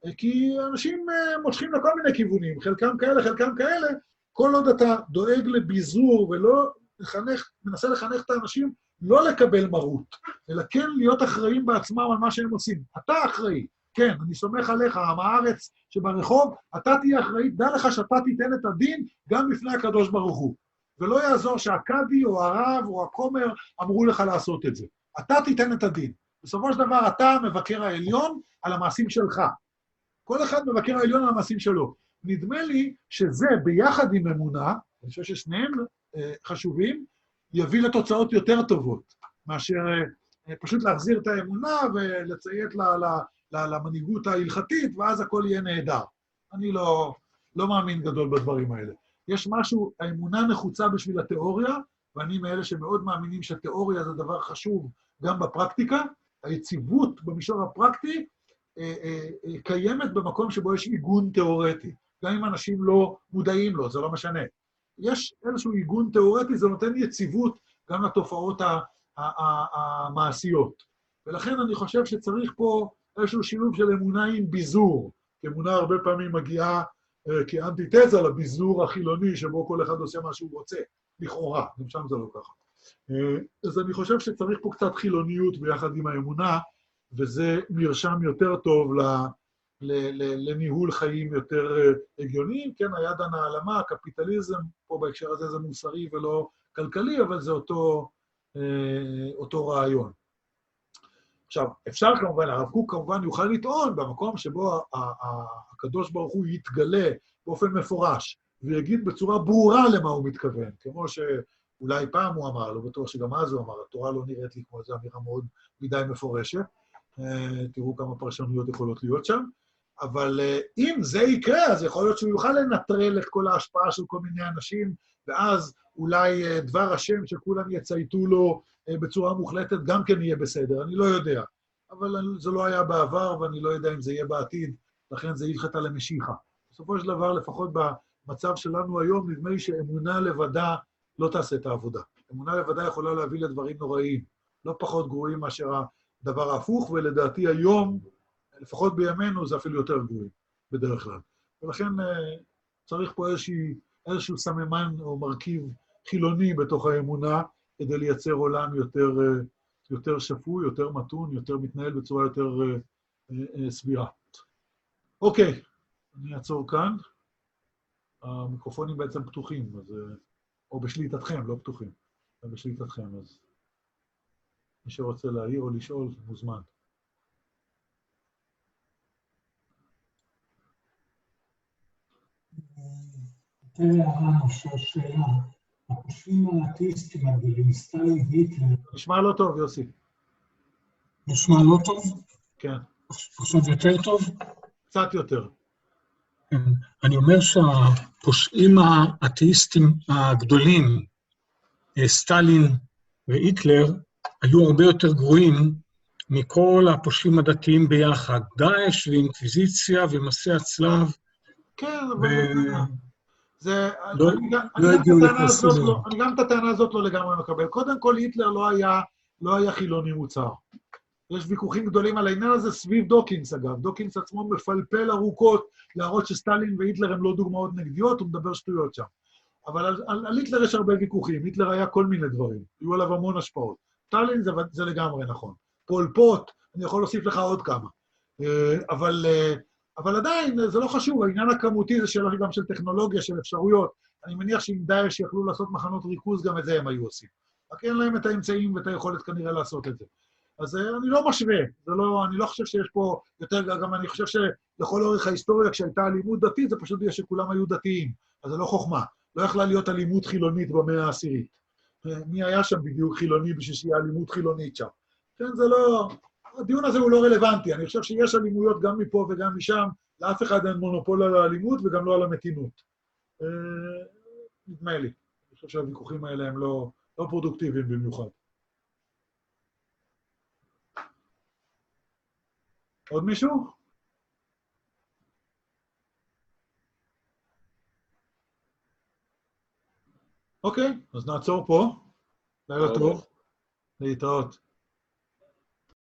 כי אנשים מושכים לכל מיני כיוונים, חלקם כאלה, חלקם כאלה, כל עוד אתה דואג לביזור ולא לחנך, מנסה לחנך את האנשים לא לקבל מרות, אלא כן להיות אחראים בעצמם על מה שהם עושים. אתה אחראי, כן, אני סומך עליך, עם הארץ שברחוב, אתה תהיה אחראי, דע לך שאתה תיתן את הדין גם בפני הקדוש ברוך הוא. ולא יעזור שהקאדי או הרב או הכומר אמרו לך לעשות את זה. אתה תיתן את הדין. בסופו של דבר, אתה מבקר העליון על המעשים שלך. כל אחד מבקר העליון על המעשים שלו. נדמה לי שזה ביחד עם אמונה, אני חושב ששניהם אה, חשובים, יביא לתוצאות יותר טובות, מאשר אה, פשוט להחזיר את האמונה ולציית ל, ל, ל, למנהיגות ההלכתית, ואז הכל יהיה נהדר. אני לא, לא מאמין גדול בדברים האלה. יש משהו, האמונה נחוצה בשביל התיאוריה, ואני מאלה שמאוד מאמינים שתיאוריה זה דבר חשוב גם בפרקטיקה. היציבות במישור הפרקטי אה, אה, אה, קיימת במקום שבו יש עיגון תיאורטי. גם אם אנשים לא מודעים לו, זה לא משנה. יש איזשהו עיגון תיאורטי, זה נותן יציבות גם לתופעות המעשיות. ולכן אני חושב שצריך פה איזשהו שילוב של אמונה עם ביזור, כי אמונה הרבה פעמים מגיעה כאנטיתזה לביזור החילוני, שבו כל אחד עושה מה שהוא רוצה, לכאורה, גם שם זה לא ככה. אז אני חושב שצריך פה קצת חילוניות ביחד עם האמונה, וזה מרשם יותר טוב לניהול חיים יותר הגיוניים. כן, היד הנעלמה, הקפיטליזם, פה בהקשר הזה זה מוסרי ולא כלכלי, אבל זה אותו, אותו רעיון. עכשיו, אפשר כמובן, הרב קוק כמובן יוכל לטעון במקום שבו הקדוש ברוך הוא יתגלה באופן מפורש, ויגיד בצורה ברורה למה הוא מתכוון, כמו שאולי פעם הוא אמר, לא בטוח שגם אז הוא אמר, התורה לא נראית לי כמו איזו אמירה מאוד מדי מפורשת, תראו כמה פרשנויות יכולות להיות שם, אבל אם זה יקרה, אז יכול להיות שהוא יוכל לנטרל את כל ההשפעה של כל מיני אנשים, ואז אולי דבר השם שכולם יצייתו לו בצורה מוחלטת גם כן יהיה בסדר, אני לא יודע. אבל זה לא היה בעבר, ואני לא יודע אם זה יהיה בעתיד, לכן זה הלכתה למשיחה. בסופו של דבר, לפחות במצב שלנו היום, נדמה לי שאמונה לבדה לא תעשה את העבודה. אמונה לבדה יכולה להביא לדברים נוראיים, לא פחות גרועים מאשר הדבר ההפוך, ולדעתי היום, לפחות בימינו, זה אפילו יותר גרועים, בדרך כלל. ולכן צריך פה איזושהי, איזשהו סממן או מרכיב חילוני בתוך האמונה, כדי לייצר עולם יותר, יותר שפוי, יותר מתון, יותר מתנהל בצורה יותר סבירה. אוקיי, אני אעצור כאן. המיקרופונים בעצם פתוחים, אז, או בשליטתכם, לא פתוחים, אבל בשליטתכם, אז מי שרוצה להעיר או לשאול, מוזמן. שאלה, הפושעים האתאיסטים הגדולים, סטלין והיטלר... נשמע לא טוב, יוסי. נשמע לא טוב? כן. עכשיו יותר טוב? קצת יותר. אני אומר שהפושעים האתאיסטים הגדולים, סטלין והיטלר, היו הרבה יותר גרועים מכל הפושעים הדתיים ביחד. דאעש ואינקוויזיציה ומסעי הצלב. כן, אבל... זה... לא הגיעו לקרסים. אני גם את הטענה הזאת לא לגמרי מקבל. קודם כל, היטלר לא היה, לא היה חילוני מוצר. יש ויכוחים גדולים על העניין הזה סביב דוקינס, אגב. דוקינס עצמו מפלפל ארוכות להראות שסטלין והיטלר הם לא דוגמאות נגדיות, הוא מדבר שטויות שם. אבל על, על, על היטלר יש הרבה ויכוחים. היטלר היה כל מיני דברים. היו עליו המון השפעות. סטלין זה, זה לגמרי נכון. פול פוט, אני יכול להוסיף לך עוד כמה. אבל... אבל עדיין, זה לא חשוב, העניין הכמותי זה שאלה גם של טכנולוגיה, של אפשרויות. אני מניח שאם דאעש יכלו לעשות מחנות ריכוז, גם את זה הם היו עושים. רק אין להם את האמצעים ואת היכולת כנראה לעשות את זה. אז אני לא משווה, זה לא, אני לא חושב שיש פה יותר, גם אני חושב שלכל אורך ההיסטוריה, כשהייתה אלימות דתית, זה פשוט בגלל שכולם היו דתיים, אז זה לא חוכמה. לא יכלה להיות אלימות חילונית במאה העשירית. מי היה שם בדיוק חילוני בשביל שיהיה אלימות חילונית שם? כן, זה לא... הדיון הזה הוא לא רלוונטי, אני חושב שיש אלימויות גם מפה וגם משם, לאף אחד אין מונופול על האלימות וגם לא על המתינות. נדמה לי, אני חושב שהוויכוחים האלה הם לא, לא פרודוקטיביים במיוחד. עוד מישהו? אוקיי, אז נעצור פה. לילה טוב. להתראות.